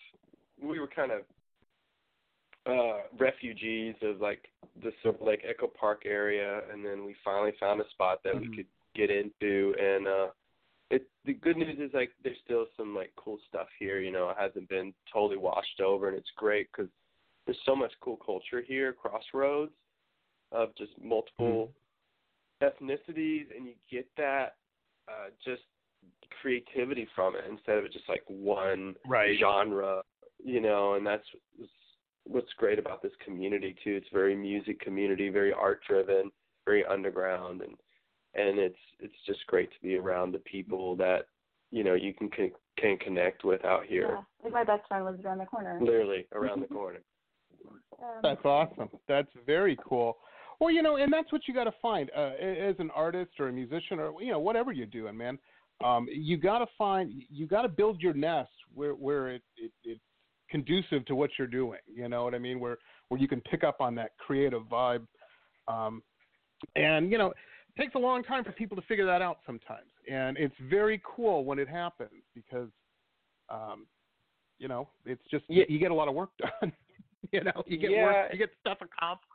we were kind of uh refugees of like the sort of like Echo Park area, and then we finally found a spot that Mhm. we could get into, and uh it the good news is like there's still some like cool stuff here, you know. It hasn't been totally washed over, and it's great because there's so much cool culture here, Crossroads, of just multiple ethnicities, and you get that uh, just creativity from it instead of it just like one Right. genre, you know. And that's what's great about this community too. It's very music community, very art driven, very underground, and and it's it's just great to be around the people that you know you can can, can connect with out here. Yeah, like my best friend lives around the corner. Literally around the corner. Um, That's awesome. That's very cool. Well, you know, and that's what you got to find uh, as an artist or a musician or you know whatever you're doing, man. Um, you got to find, you got to build your nest where where it, it it's conducive to what you're doing. You know what I mean? Where where you can pick up on that creative vibe. Um, and you know, it takes a long time for people to figure that out sometimes, and it's very cool when it happens because, um, you know, it's just Yeah. you get a lot of work done. You know, you get Yeah. work, you get stuff accomplished.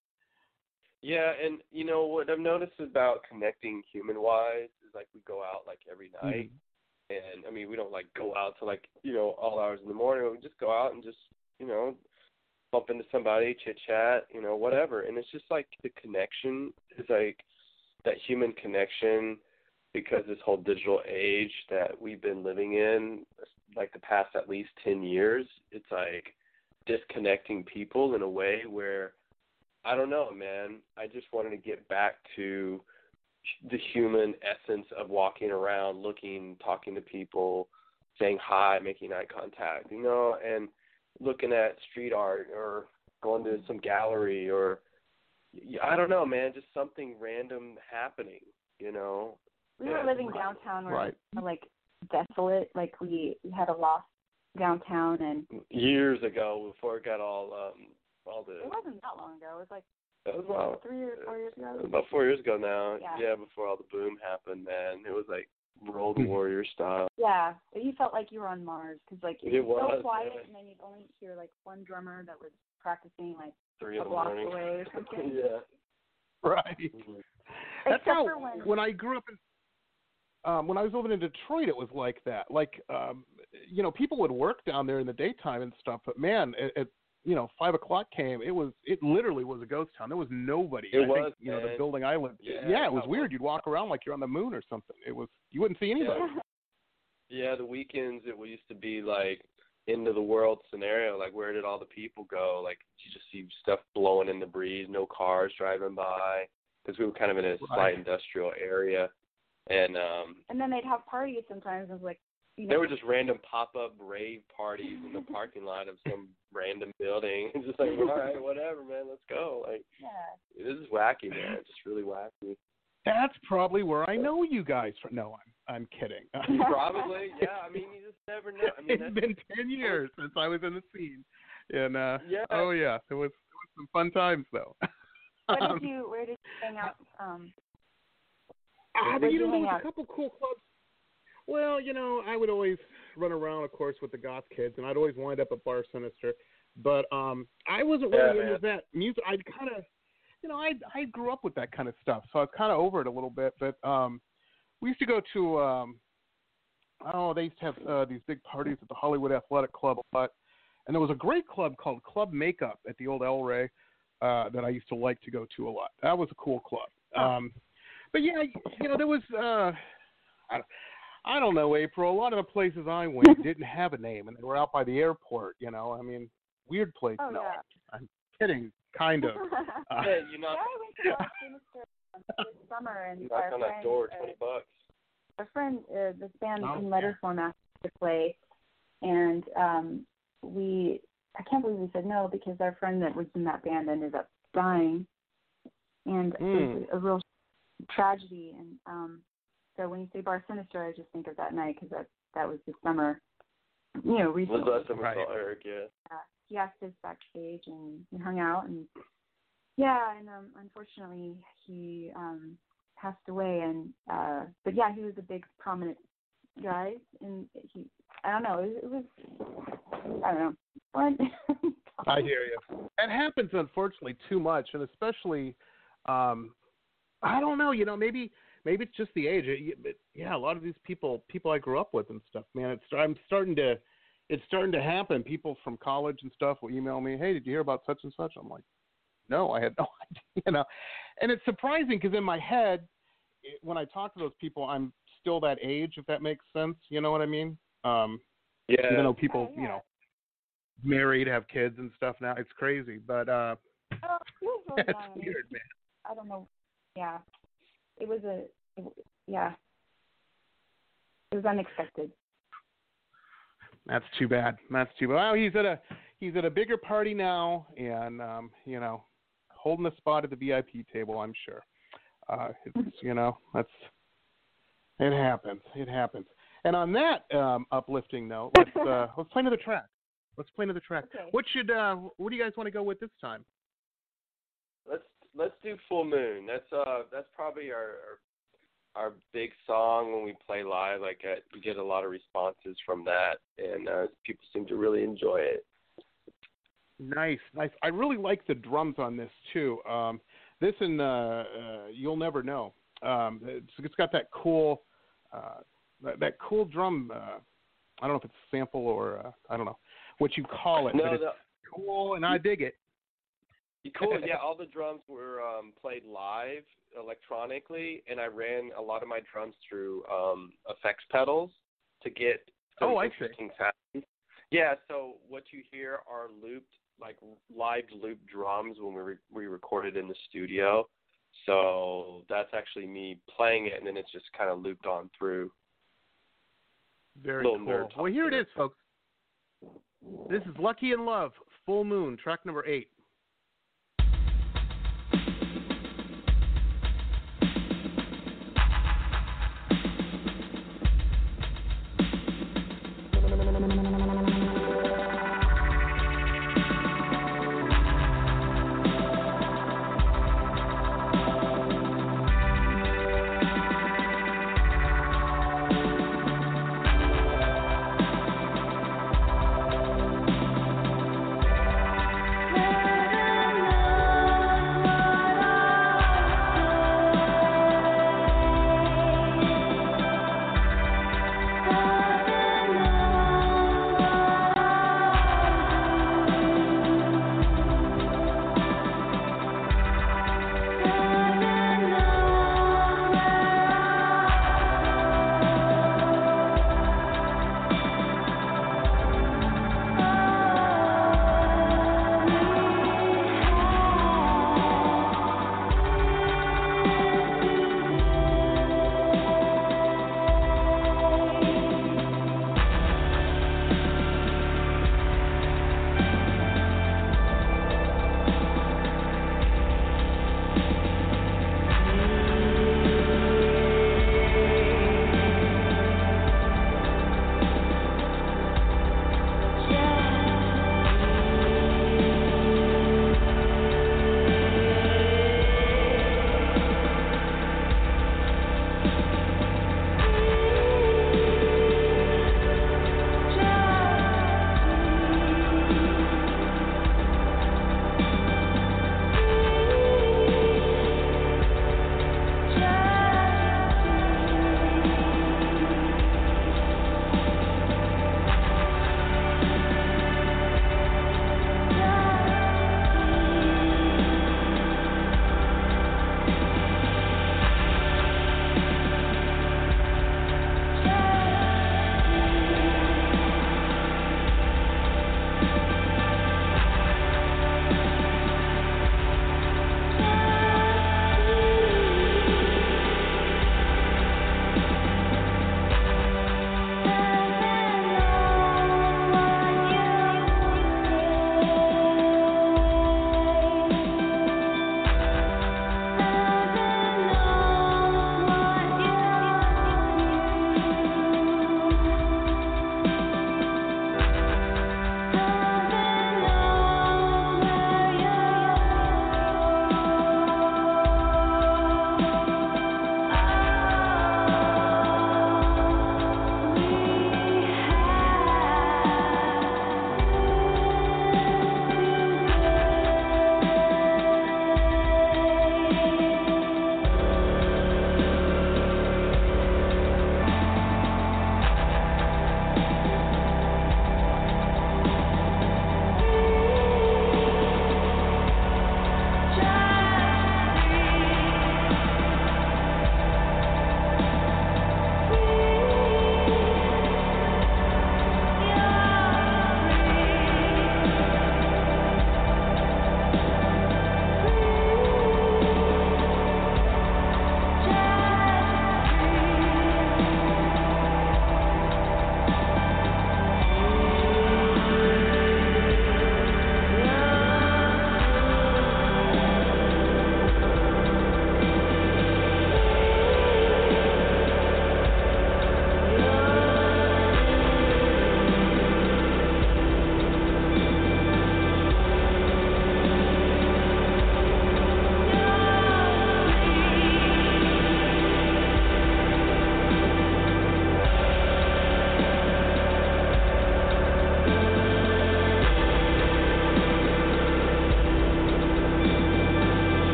Yeah, and you know what I've noticed about connecting human wise is like we go out like every night, and I mean we don't like go out to like you know all hours in the morning. We just go out and just you know bump into somebody, chit chat, you know, whatever. And it's just like the connection is like that human connection, because this whole digital age that we've been living in, like the past at least ten years, it's like disconnecting people in a way where, I don't know, man, I just wanted to get back to the human essence of walking around, looking, talking to people, saying hi, making eye contact, you know, and looking at street art or going to some gallery or, I don't know, man, just something random happening, you know. We were yeah. living downtown where right. we were, like, desolate. Like, we, we had a loft downtown. And years ago, before it got all, um, all the... It wasn't that long ago. It was, like, That was about three or four years ago. About four years ago now. Yeah. yeah, before all the boom happened, man. It was like Road Warrior style. Yeah, but you felt like you were on Mars because like it, it was, was so quiet, yeah. and then you'd only hear like one drummer that was practicing like Three a of the block morning. away or something. yeah. Right. Mm-hmm. That's Except how for when, when I grew up in um, when I was living in Detroit, it was like that. Like, um, you know, people would work down there in the daytime and stuff, but man, it, it you know, five o'clock came. It was it literally was a ghost town. There was nobody. It I was, think, you know, man. the building I lived. Yeah, yeah, it was that weird. was. You'd walk around like you're on the moon or something. It was you wouldn't see anybody. Yeah. yeah, the weekends it used to be like end of the world scenario. Like, where did all the people go? Like, you just see stuff blowing in the breeze, no cars driving by, because we were kind of in a Right. slight industrial area, and um, and then they'd have parties sometimes. It was like, you know, there were just random pop-up rave parties in the parking lot of some random building. It's just like, all right, whatever, man, let's go. Like, yeah. this is wacky, man. It's just really wacky. That's probably where I know you guys from. No, I'm I'm kidding. Probably, yeah. I mean, you just never know. I mean, it's been ten years since I was in the scene, and uh, yeah. oh yeah, it was it was some fun times though. Where um, did you Where did you hang out? Um, I, where you did know, you there hang was out? a couple cool clubs. Well, you know, I would always run around, of course, with the goth kids, and I'd always wind up at Bar Sinister. But um, I wasn't really Yeah, into that music. I'd kind of, you know, I I grew up with that kind of stuff, so I was kind of over it a little bit. But um, we used to go to, um, oh, they used to have uh, these big parties at the Hollywood Athletic Club a lot, and there was a great club called Club Makeup at the old El Rey uh, that I used to like to go to a lot. That was a cool club. Um, but yeah, you know, there was. Uh, I, I don't know, April. A lot of the places I went didn't have a name, and they were out by the airport. You know, I mean, weird place. Oh, no, yeah. I'm kidding, kind of. Uh, Hey, you know, yeah, I went to Las Vegas this summer, and you our knock on that friend, door, uh, twenty bucks. our friend, uh, this band Oh, in letter format to play, and um, we, I can't believe we said no because our friend that was in that band ended up dying, and it was Mm. a real tragedy. And um, so when you say Bar Sinister, I just think of that night because that that was the summer, you know, recently. Was the last time we Right. saw Eric? Yeah. Uh, he asked us backstage, and we hung out, and yeah, and um, unfortunately he um, passed away. And uh, but yeah, he was a big prominent guy, and he, I don't know, it, it was, I don't know, fun. I hear you. It happens, unfortunately, too much, and especially, um, I don't know. You know, maybe maybe it's just the age. It, but yeah, a lot of these people, people I grew up with and stuff, man, it's I'm starting to, it's starting to happen. People from college and stuff will email me, hey, did you hear about such and such? I'm like, no, I had no idea. You know, and it's surprising because in my head, it, when I talk to those people, I'm still that age, if that makes sense. You know what I mean? Um, Yeah. Even though people, Oh, yeah. you know, married, have kids and stuff now, it's crazy. But uh, Oh, he was really it's young. weird, man. I don't know. Yeah, it was a, it, yeah, it was unexpected. That's too bad. That's too bad. Well, he's at a he's at a bigger party now, and um, you know, holding a spot at the V I P table. I'm sure. Uh, it's you know that's it happens. It happens. And on that um, uplifting note, let's uh, let's play another track. Let's play another track. Okay. What should uh, what do you guys want to go with this time? Let's let's do Full Moon. That's uh that's probably our our, our big song when we play live. Like uh, we get a lot of responses from that, and uh, people seem to really enjoy it. Nice, nice. I really like the drums on this too. Um, this and uh, uh, You'll Never Know. Um, it's, it's got that cool, uh, that, that cool drum. Uh, I don't know if it's a sample or uh, I don't know what you call it, No, but it's the, cool cool, and I dig it. Cool, yeah. All the drums were um, played live electronically, and I ran a lot of my drums through um, effects pedals to get some oh, interesting sounds. Yeah, so what you hear are looped, like live loop drums when we re- we recorded in the studio. So that's actually me playing it, and then it's just kind of looped on through. Very cool. Well, here it is, folks. This is Lucky in Love, Full Moon, track number eight.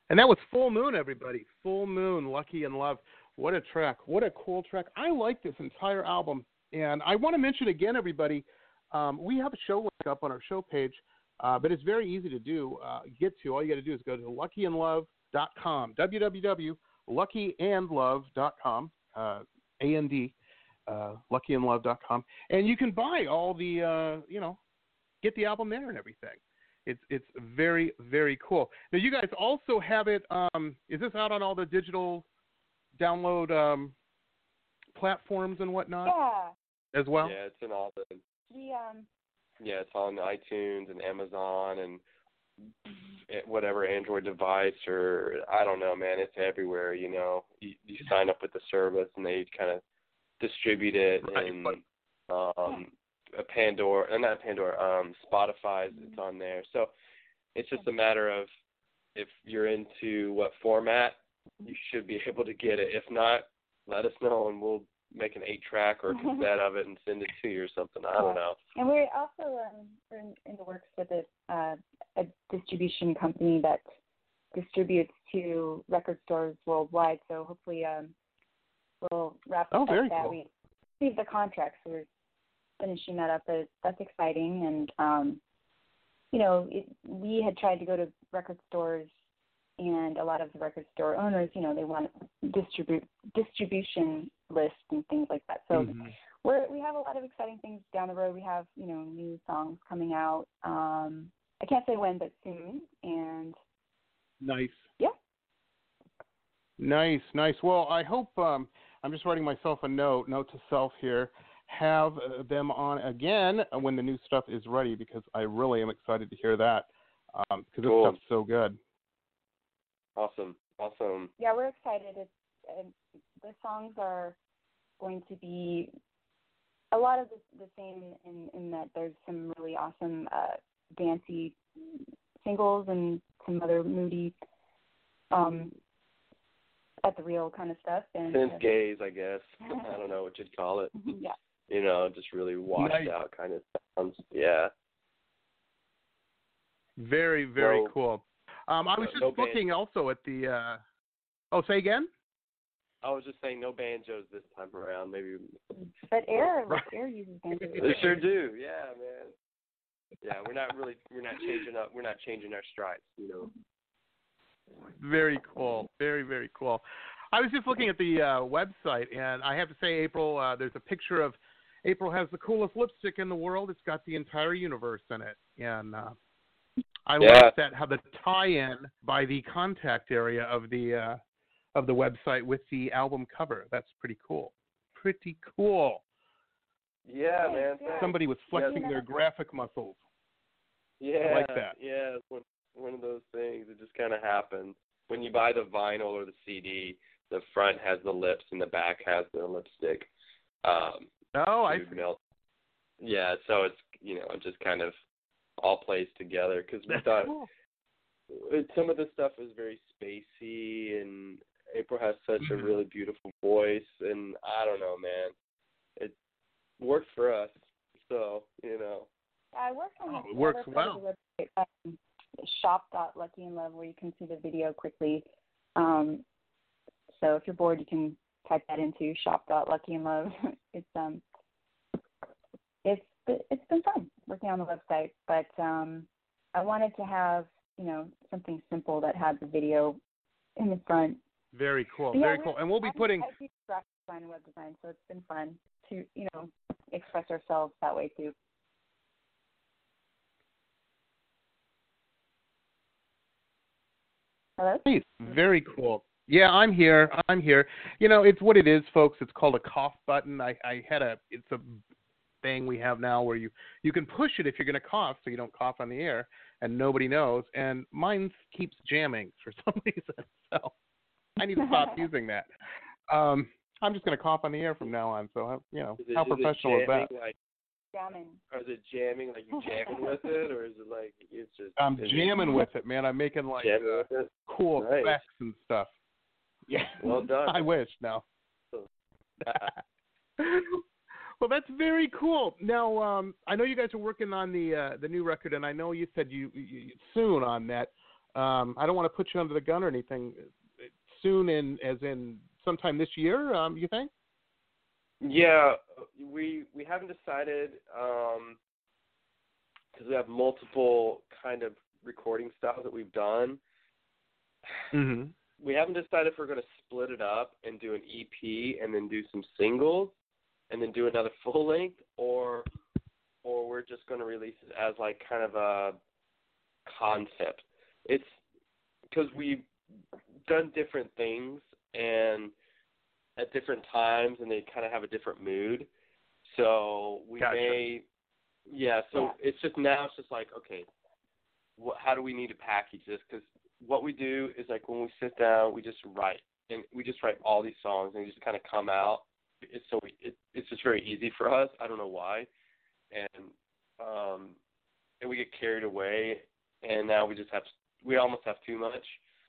And that was Full Moon, everybody. Full Moon, Lucky in Love. What a track. What a cool track. I like this entire album. And I want to mention again, everybody, um, we have a show link up on our show page, uh, but it's very easy to do. Uh, get to. All you got to do is go to lucky and love dot com, w w w dot lucky and love dot com, uh, A N D, uh, lucky and love dot com. And you can buy all the, uh, you know, get the album there and everything. It's it's very, very cool. Now, you guys also have it, um, is this out on all the digital download um, platforms and whatnot? Yeah. As well? Yeah, it's in all the... The, um, yeah, it's on iTunes and Amazon and whatever Android device or, I don't know, man, it's everywhere, you know. You, you sign up with the service and they kind of distribute it right. and um, a Pandora, uh, not Pandora, um, Spotify, it's on there. So it's just a matter of if you're into what format, you should be able to get it. If not, let us know and we'll make an eight-track or a cassette of it and send it to you or something. I don't know. And we're also um, we're in, in the works with a, uh, a distribution company that distributes to record stores worldwide. So hopefully um, we'll wrap oh, up very that. Cool. We received the contract, so we're finishing that up. But that's exciting. And, um, you know, it, we had tried to go to record stores, and a lot of the record store owners, you know, they want distribute distribution lists and things like that. So mm-hmm. we're, we have a lot of exciting things down the road. We have, you know, new songs coming out. Um, I can't say when, but soon. And nice. Yeah. Nice, nice. Well, I hope um, I'm just writing myself a note, note to self here. Have uh, them on again when the new stuff is ready, because I really am excited to hear that because um, cool. this stuff's so good. Awesome, awesome. Yeah, we're excited. It's, uh, the songs are going to be a lot of the, the same in, in that there's some really awesome uh, dancey singles and some other moody um, at the real kind of stuff. And Synth uh, gaze, I guess. I don't know what you'd call it. Yeah. You know, just really washed nice. out kind of sounds. Yeah. Very, very so, cool. Um, I was just no looking banjos. also at the. Uh... Oh, say again. I was just saying, no banjos this time around. Maybe. But Air, Air uses banjos. They sure do. Yeah, man. Yeah, we're not really, we're not changing up. We're not changing our stripes. You know. Very cool. Very, very cool. I was just looking at the uh, website, and I have to say, April, uh, there's a picture of April has the coolest lipstick in the world. It's got the entire universe in it, and. Uh, I yeah. like that, how the tie-in by the contact area of the uh, of the website with the album cover. That's pretty cool. Pretty cool. Yeah, man. Thanks. Somebody was flexing yeah. their graphic muscles. Yeah, I like that. Yeah, it's one, one of those things. It just kind of happens. When you buy the vinyl or the C D, the front has the lips and the back has the lipstick. Um, oh, I see. Yeah, so it's, you know, it just kind of all plays together because we thought cool. some of the stuff was very spacey, and April has such mm-hmm. a really beautiful voice, and I don't know, man, it worked for us. So you know, I worked on oh, it works well. Website, um, shop dot lucky and love, where you can see the video quickly. Um, so if you're bored, you can type that into shop dot lucky and love. It's um, it's it's been fun working on the website, but um, I wanted to have, you know, something simple that had the video in the front. Very cool, yeah, very cool. And we'll be I, putting... I do graphic design and web design, so it's been fun to, you know, express ourselves that way too. Hello? Nice. Very cool. Yeah, I'm here. I'm here. You know, it's what it is, folks. It's called a cough button. I, I had a, it's a thing we have now where you, you can push it if you're going to cough so you don't cough on the air and nobody knows. And mine keeps jamming for some reason. So I need to stop using that. Um, I'm just going to cough on the air from now on. So, you know, is it, how is professional is that? Like, jamming. Or is it jamming, like you jamming with it, or is it like it's just... I'm jamming it, with it, man. I'm making like uh, cool nice. effects and stuff. Yeah. Well done. I wish, no. Well, that's very cool. Now, um, I know you guys are working on the uh, the new record, and I know you said you, you soon on that. Um, I don't want to put you under the gun or anything. Soon, in as in sometime this year, um, you think? Yeah, we we haven't decided um, because we have multiple kind of recording styles that we've done. Mm-hmm. We haven't decided if we're going to split it up and do an E P and then do some singles and then do another full length, or or we're just going to release it as like kind of a concept. It's because we've done different things and at different times, and they kind of have a different mood. So we gotcha. may, yeah. So Yeah. it's just now. It's just like, okay, what, how do we need to package this? Because what we do is like when we sit down, we just write, and we just write all these songs, and they just kind of come out. It's so it, it's just very easy for us. I don't know why, and um, and we get carried away, and now we just have we almost have too much.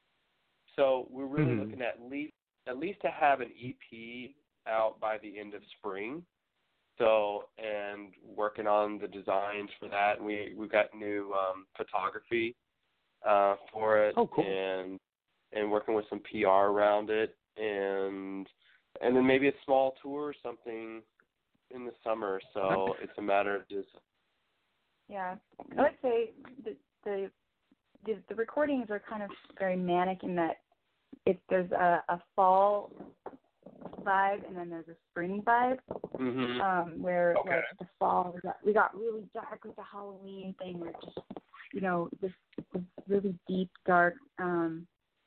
So we're really mm-hmm. looking at least at least to have an E P out by the end of spring. So, and working on the designs for that. And we we've got new um, photography uh, for it. Oh, cool. And and working with some P R around it, and and then maybe a small tour or something in the summer. So it's a matter of just. Yeah, I would say the the the, the recordings are kind of very manic in that if there's a, a fall vibe and then there's a spring vibe. Mm-hmm. Um, where Okay. like the fall we got we got really dark with the Halloween thing, where just you know this, this really deep dark um,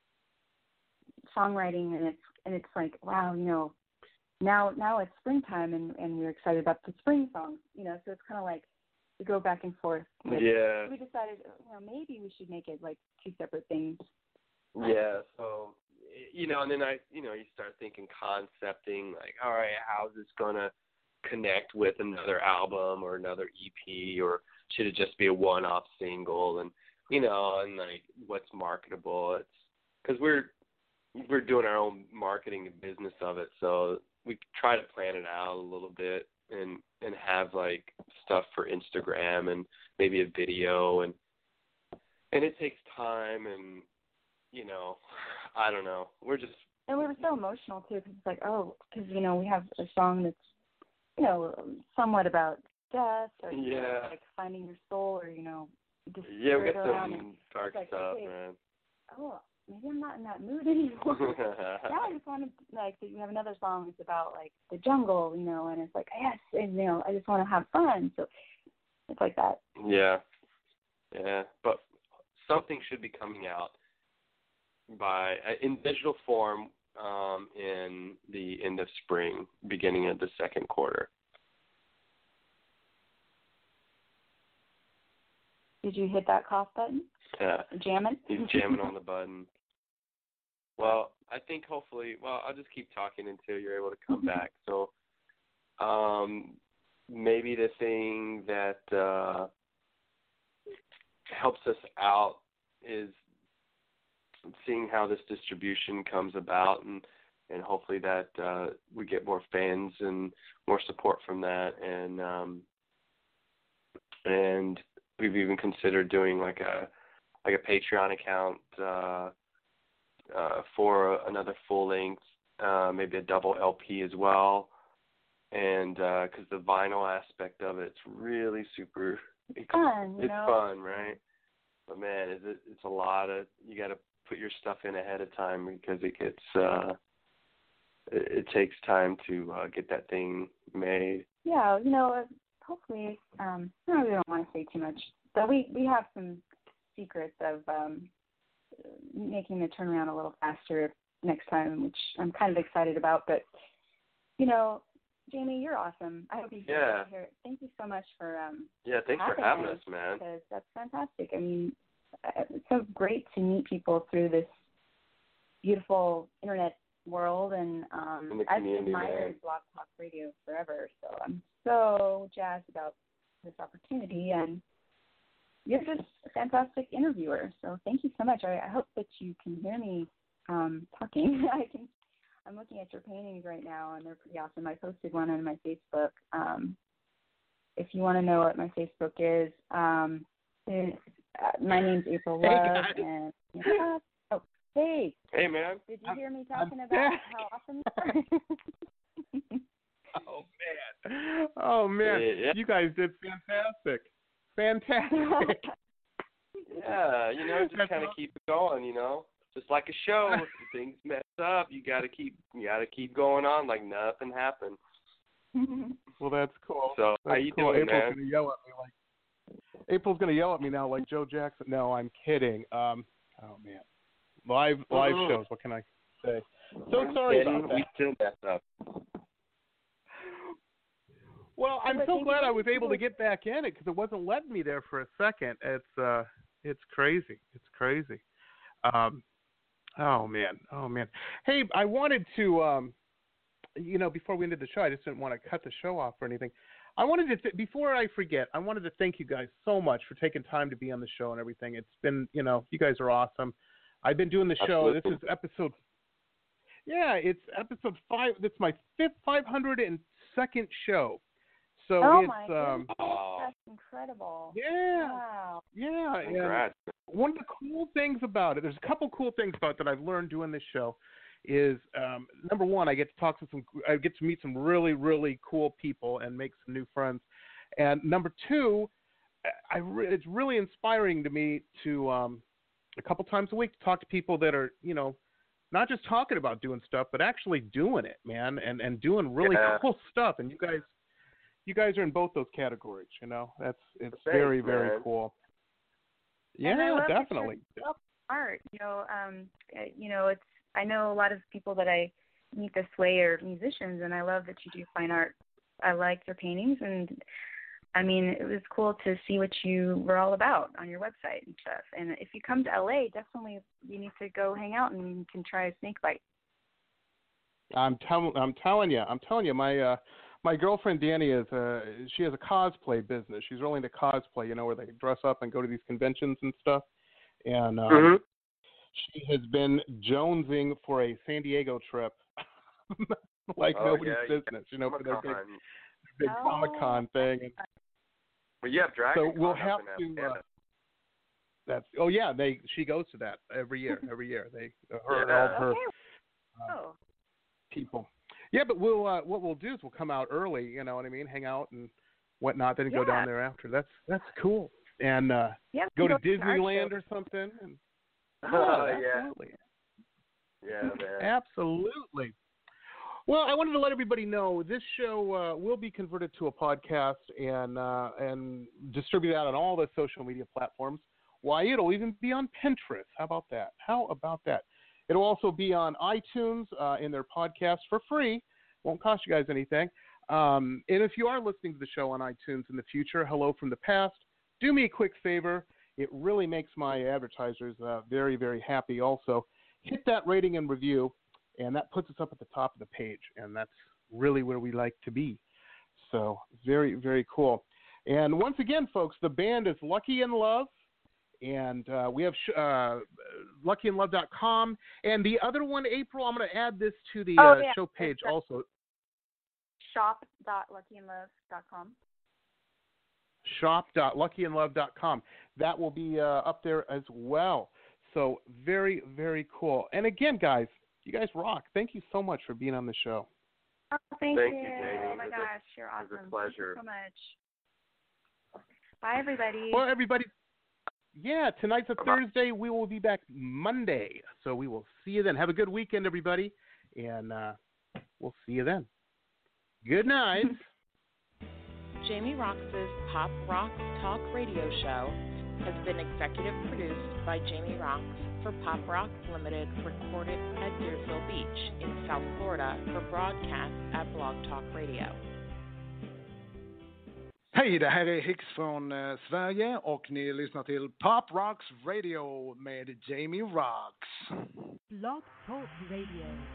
songwriting, and it's and it's like wow, you know now now it's springtime and, and we're excited about the spring songs, you know so it's kind of like we go back and forth. But yeah. we decided you know maybe we should make it like two separate things. Yeah, so, you know, and then I, you know, you start thinking concepting, like, all right, how's this going to connect with another album or another E P, or should it just be a one-off single? And, you know, and, like, what's marketable? It's because we're, we're doing our own marketing and business of it, so we try to plan it out a little bit and, and have, like, stuff for Instagram and maybe a video, and and it takes time and, you know, I don't know. We're just. And we were so emotional too, because it's like, oh, because you know we have a song that's, you know, somewhat about death or you know, Yeah. like finding your soul or you know, just Yeah, we spirit got around some it. dark It's like, stuff, okay, man. Oh, maybe I'm not in that mood anymore. Now I just want to like we have another song that's about like the jungle, you know, and it's like yes, and you know I just want to have fun, so it's like that. Yeah, yeah, but something should be coming out by in digital form um, in the end of spring, beginning of the second quarter. Did you hit that cough button? Yeah, Jamming? he's jamming on the button. Well, I think hopefully, well, I'll just keep talking until you're able to come back. So, um, maybe the thing that uh, helps us out is seeing how this distribution comes about, and, and hopefully that uh, we get more fans and more support from that, and um, and we've even considered doing like a like a Patreon account uh, uh, for another full length, uh, maybe a double L P as well, and because uh, the vinyl aspect of it's really super it's fun. You it's know? fun, right? But man, is it? It's a lot of you got to put your stuff in ahead of time because it gets uh, it, it takes time to uh, get that thing made. Yeah, you know, hopefully, um, I really don't want to say too much, but we we have some secrets of um, making the turnaround a little faster next time, which I'm kind of excited about. But you know, Jamie, you're awesome. I hope you Yeah. hear it. Thank you so much for um. Yeah, thanks for having us, man. Because that's fantastic. I mean, it's so great to meet people through this beautiful internet world, and um, In the I've community, admired man. Blog Talk Radio forever. So I'm so jazzed about this opportunity, and you're just a fantastic interviewer. So thank you so much. I, I hope that you can hear me um, talking. I can. I'm looking at your paintings right now, and they're pretty awesome. I posted one on my Facebook. Um, if you want to know what my Facebook is, um, it's Uh, my name's April Hey, Love, guys. and yeah. Oh, hey. Hey, man. Did you hear me talking I'm about back. how awesome you are? Oh man! Oh man! Yeah. You guys did fantastic. Fantastic. Yeah, you know, just That's kind of awesome. keep it going. You know, just like a show. If things mess up, you got to keep you got to keep going on like nothing happened. Well, that's cool. So That's how you cool. doing, April's man? gonna yell at me like April's gonna yell at me now like Joe Jackson. No, I'm kidding. Um, oh man, live live Mhm. shows. What can I say? So sorry Kidding, about that. we still mess up. Well, I'm But so thank glad you. I was able to get back in it because it wasn't letting me there for a second. It's uh, it's crazy. It's crazy. Um, oh man, oh man. Hey, I wanted to, um, you know, before we ended the show, I just didn't want to cut the show off or anything. I wanted to, th- before I forget, I wanted to thank you guys so much for taking time to be on the show and everything. It's been, you know, you guys are awesome. I've been doing the show. Absolutely. This is episode. Yeah, it's episode five. That's my fifth five hundred second show. So oh it's my um goodness, Oh, that's incredible. yeah Wow. yeah and congrats. one of the cool things about it, there's a couple cool things about it that I've learned doing this show, is um, number one, I get to talk to some, I get to meet some really really cool people and make some new friends, and number two, I re- it's really inspiring to me to um, a couple times a week to talk to people that are, you know, not just talking about doing stuff but actually doing it, man, and and doing really Yeah. cool stuff, and you guys. You guys are in both those categories, you know. That's it's Thanks, very, very man. cool. And I Yeah, love that definitely. you're so art. You know, um, uh, you know, it's. I know a lot of people that I meet this way are musicians, and I love that you do fine art. I like your paintings, and I mean, it was cool to see what you were all about on your website and stuff. And if you come to L A, definitely you need to go hang out and you can try a snake bite. I'm telling, I'm telling you, I'm telling you, my uh, my girlfriend Danny is uh, she has a cosplay business. She's really into cosplay, you know, where they dress up and go to these conventions and stuff. And um, Mhm. she has been jonesing for a San Diego trip, like Oh, nobody's yeah, you business, you know, for their big, Comic-Con. big Oh, Comic Con thing. And Well, you have Dragon so we'll Con have up to. in Uh, Atlanta. that's oh yeah, they she goes to that every year, every year. They her and Yeah. all of her. Okay. Uh, Oh. people. Yeah, but we'll uh, what we'll do is we'll come out early, you know what I mean, hang out and whatnot, then go Yeah. down there after. That's that's cool. And uh, Yeah, go to an art Disneyland show. or something. And, Oh, yeah, yeah. absolutely, Yeah, man. absolutely. Well, I wanted to let everybody know this show uh, will be converted to a podcast and uh, and distributed out on all the social media platforms. Why, it'll even be on Pinterest. How about that? How about that? It'll also be on iTunes uh, in their podcast for free. Won't cost you guys anything. Um, and if you are listening to the show on iTunes in the future, hello from the past, do me a quick favor. It really makes my advertisers uh, very, very happy also. Hit that rating and review, and that puts us up at the top of the page, and that's really where we like to be. So very, very cool. And once again, folks, the band is Lucky in Love. And uh, we have sh- uh, lucky in love dot com. And the other one, April, I'm going to add this to the Oh, uh, yeah. show page It's, uh, also. shop dot lucky in love dot com. shop dot lucky in love dot com. That will be uh, up there as well. So very, very cool. And again, guys, you guys rock. Thank you so much for being on the show. Oh, thank, Thank you. you, Jamie. Oh my It was a- gosh, you're it was a awesome. pleasure. Thank you so much. Bye, everybody. Well, everybody, yeah, tonight's a Bye-bye. Thursday. We will be back Monday. So we will see you then. Have a good weekend, everybody. And uh, we'll see you then. Good night. Jamie Roxx's Pop Rocks Talk Radio Show has been executive produced by Jamie Roxx for Pop Rocks Limited, recorded at Deerfield Beach in South Florida for broadcast at Blog Talk Radio. Hej, det här är Hicks från eh, Sverige och ni lyssnar till Pop Rocks Radio med Jamie Roxx. Blog Talk Radio.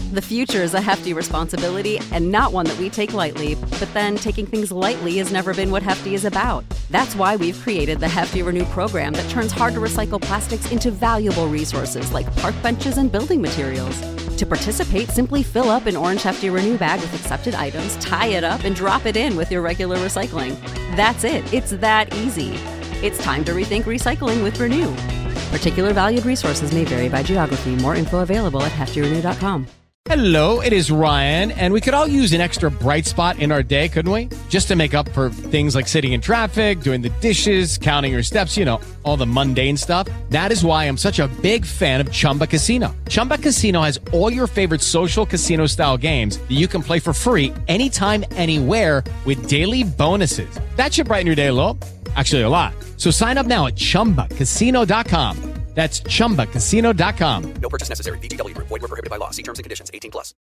The future is a hefty responsibility and not one that we take lightly, but then taking things lightly has never been what Hefty is about. That's why we've created the Hefty Renew program that turns hard-to-recycle plastics into valuable resources like park benches and building materials. To participate, simply fill up an orange Hefty Renew bag with accepted items, tie it up, and drop it in with your regular recycling. That's it. It's that easy. It's time to rethink recycling with Renew. Particular valued resources may vary by geography. More info available at hefty renew dot com. Hello, it is Ryan, and we could all use an extra bright spot in our day, couldn't we? Just to make up for things like sitting in traffic, doing the dishes, counting your steps, you know, all the mundane stuff. That is why I'm such a big fan of Chumba Casino. Chumba Casino has all your favorite social casino-style games that you can play for free anytime, anywhere with daily bonuses. That should brighten your day a little. Actually, a lot. So sign up now at chumba casino dot com. That's chumba casino dot com. No purchase necessary. V G W Group. Void where prohibited by law. See terms and conditions. eighteen plus.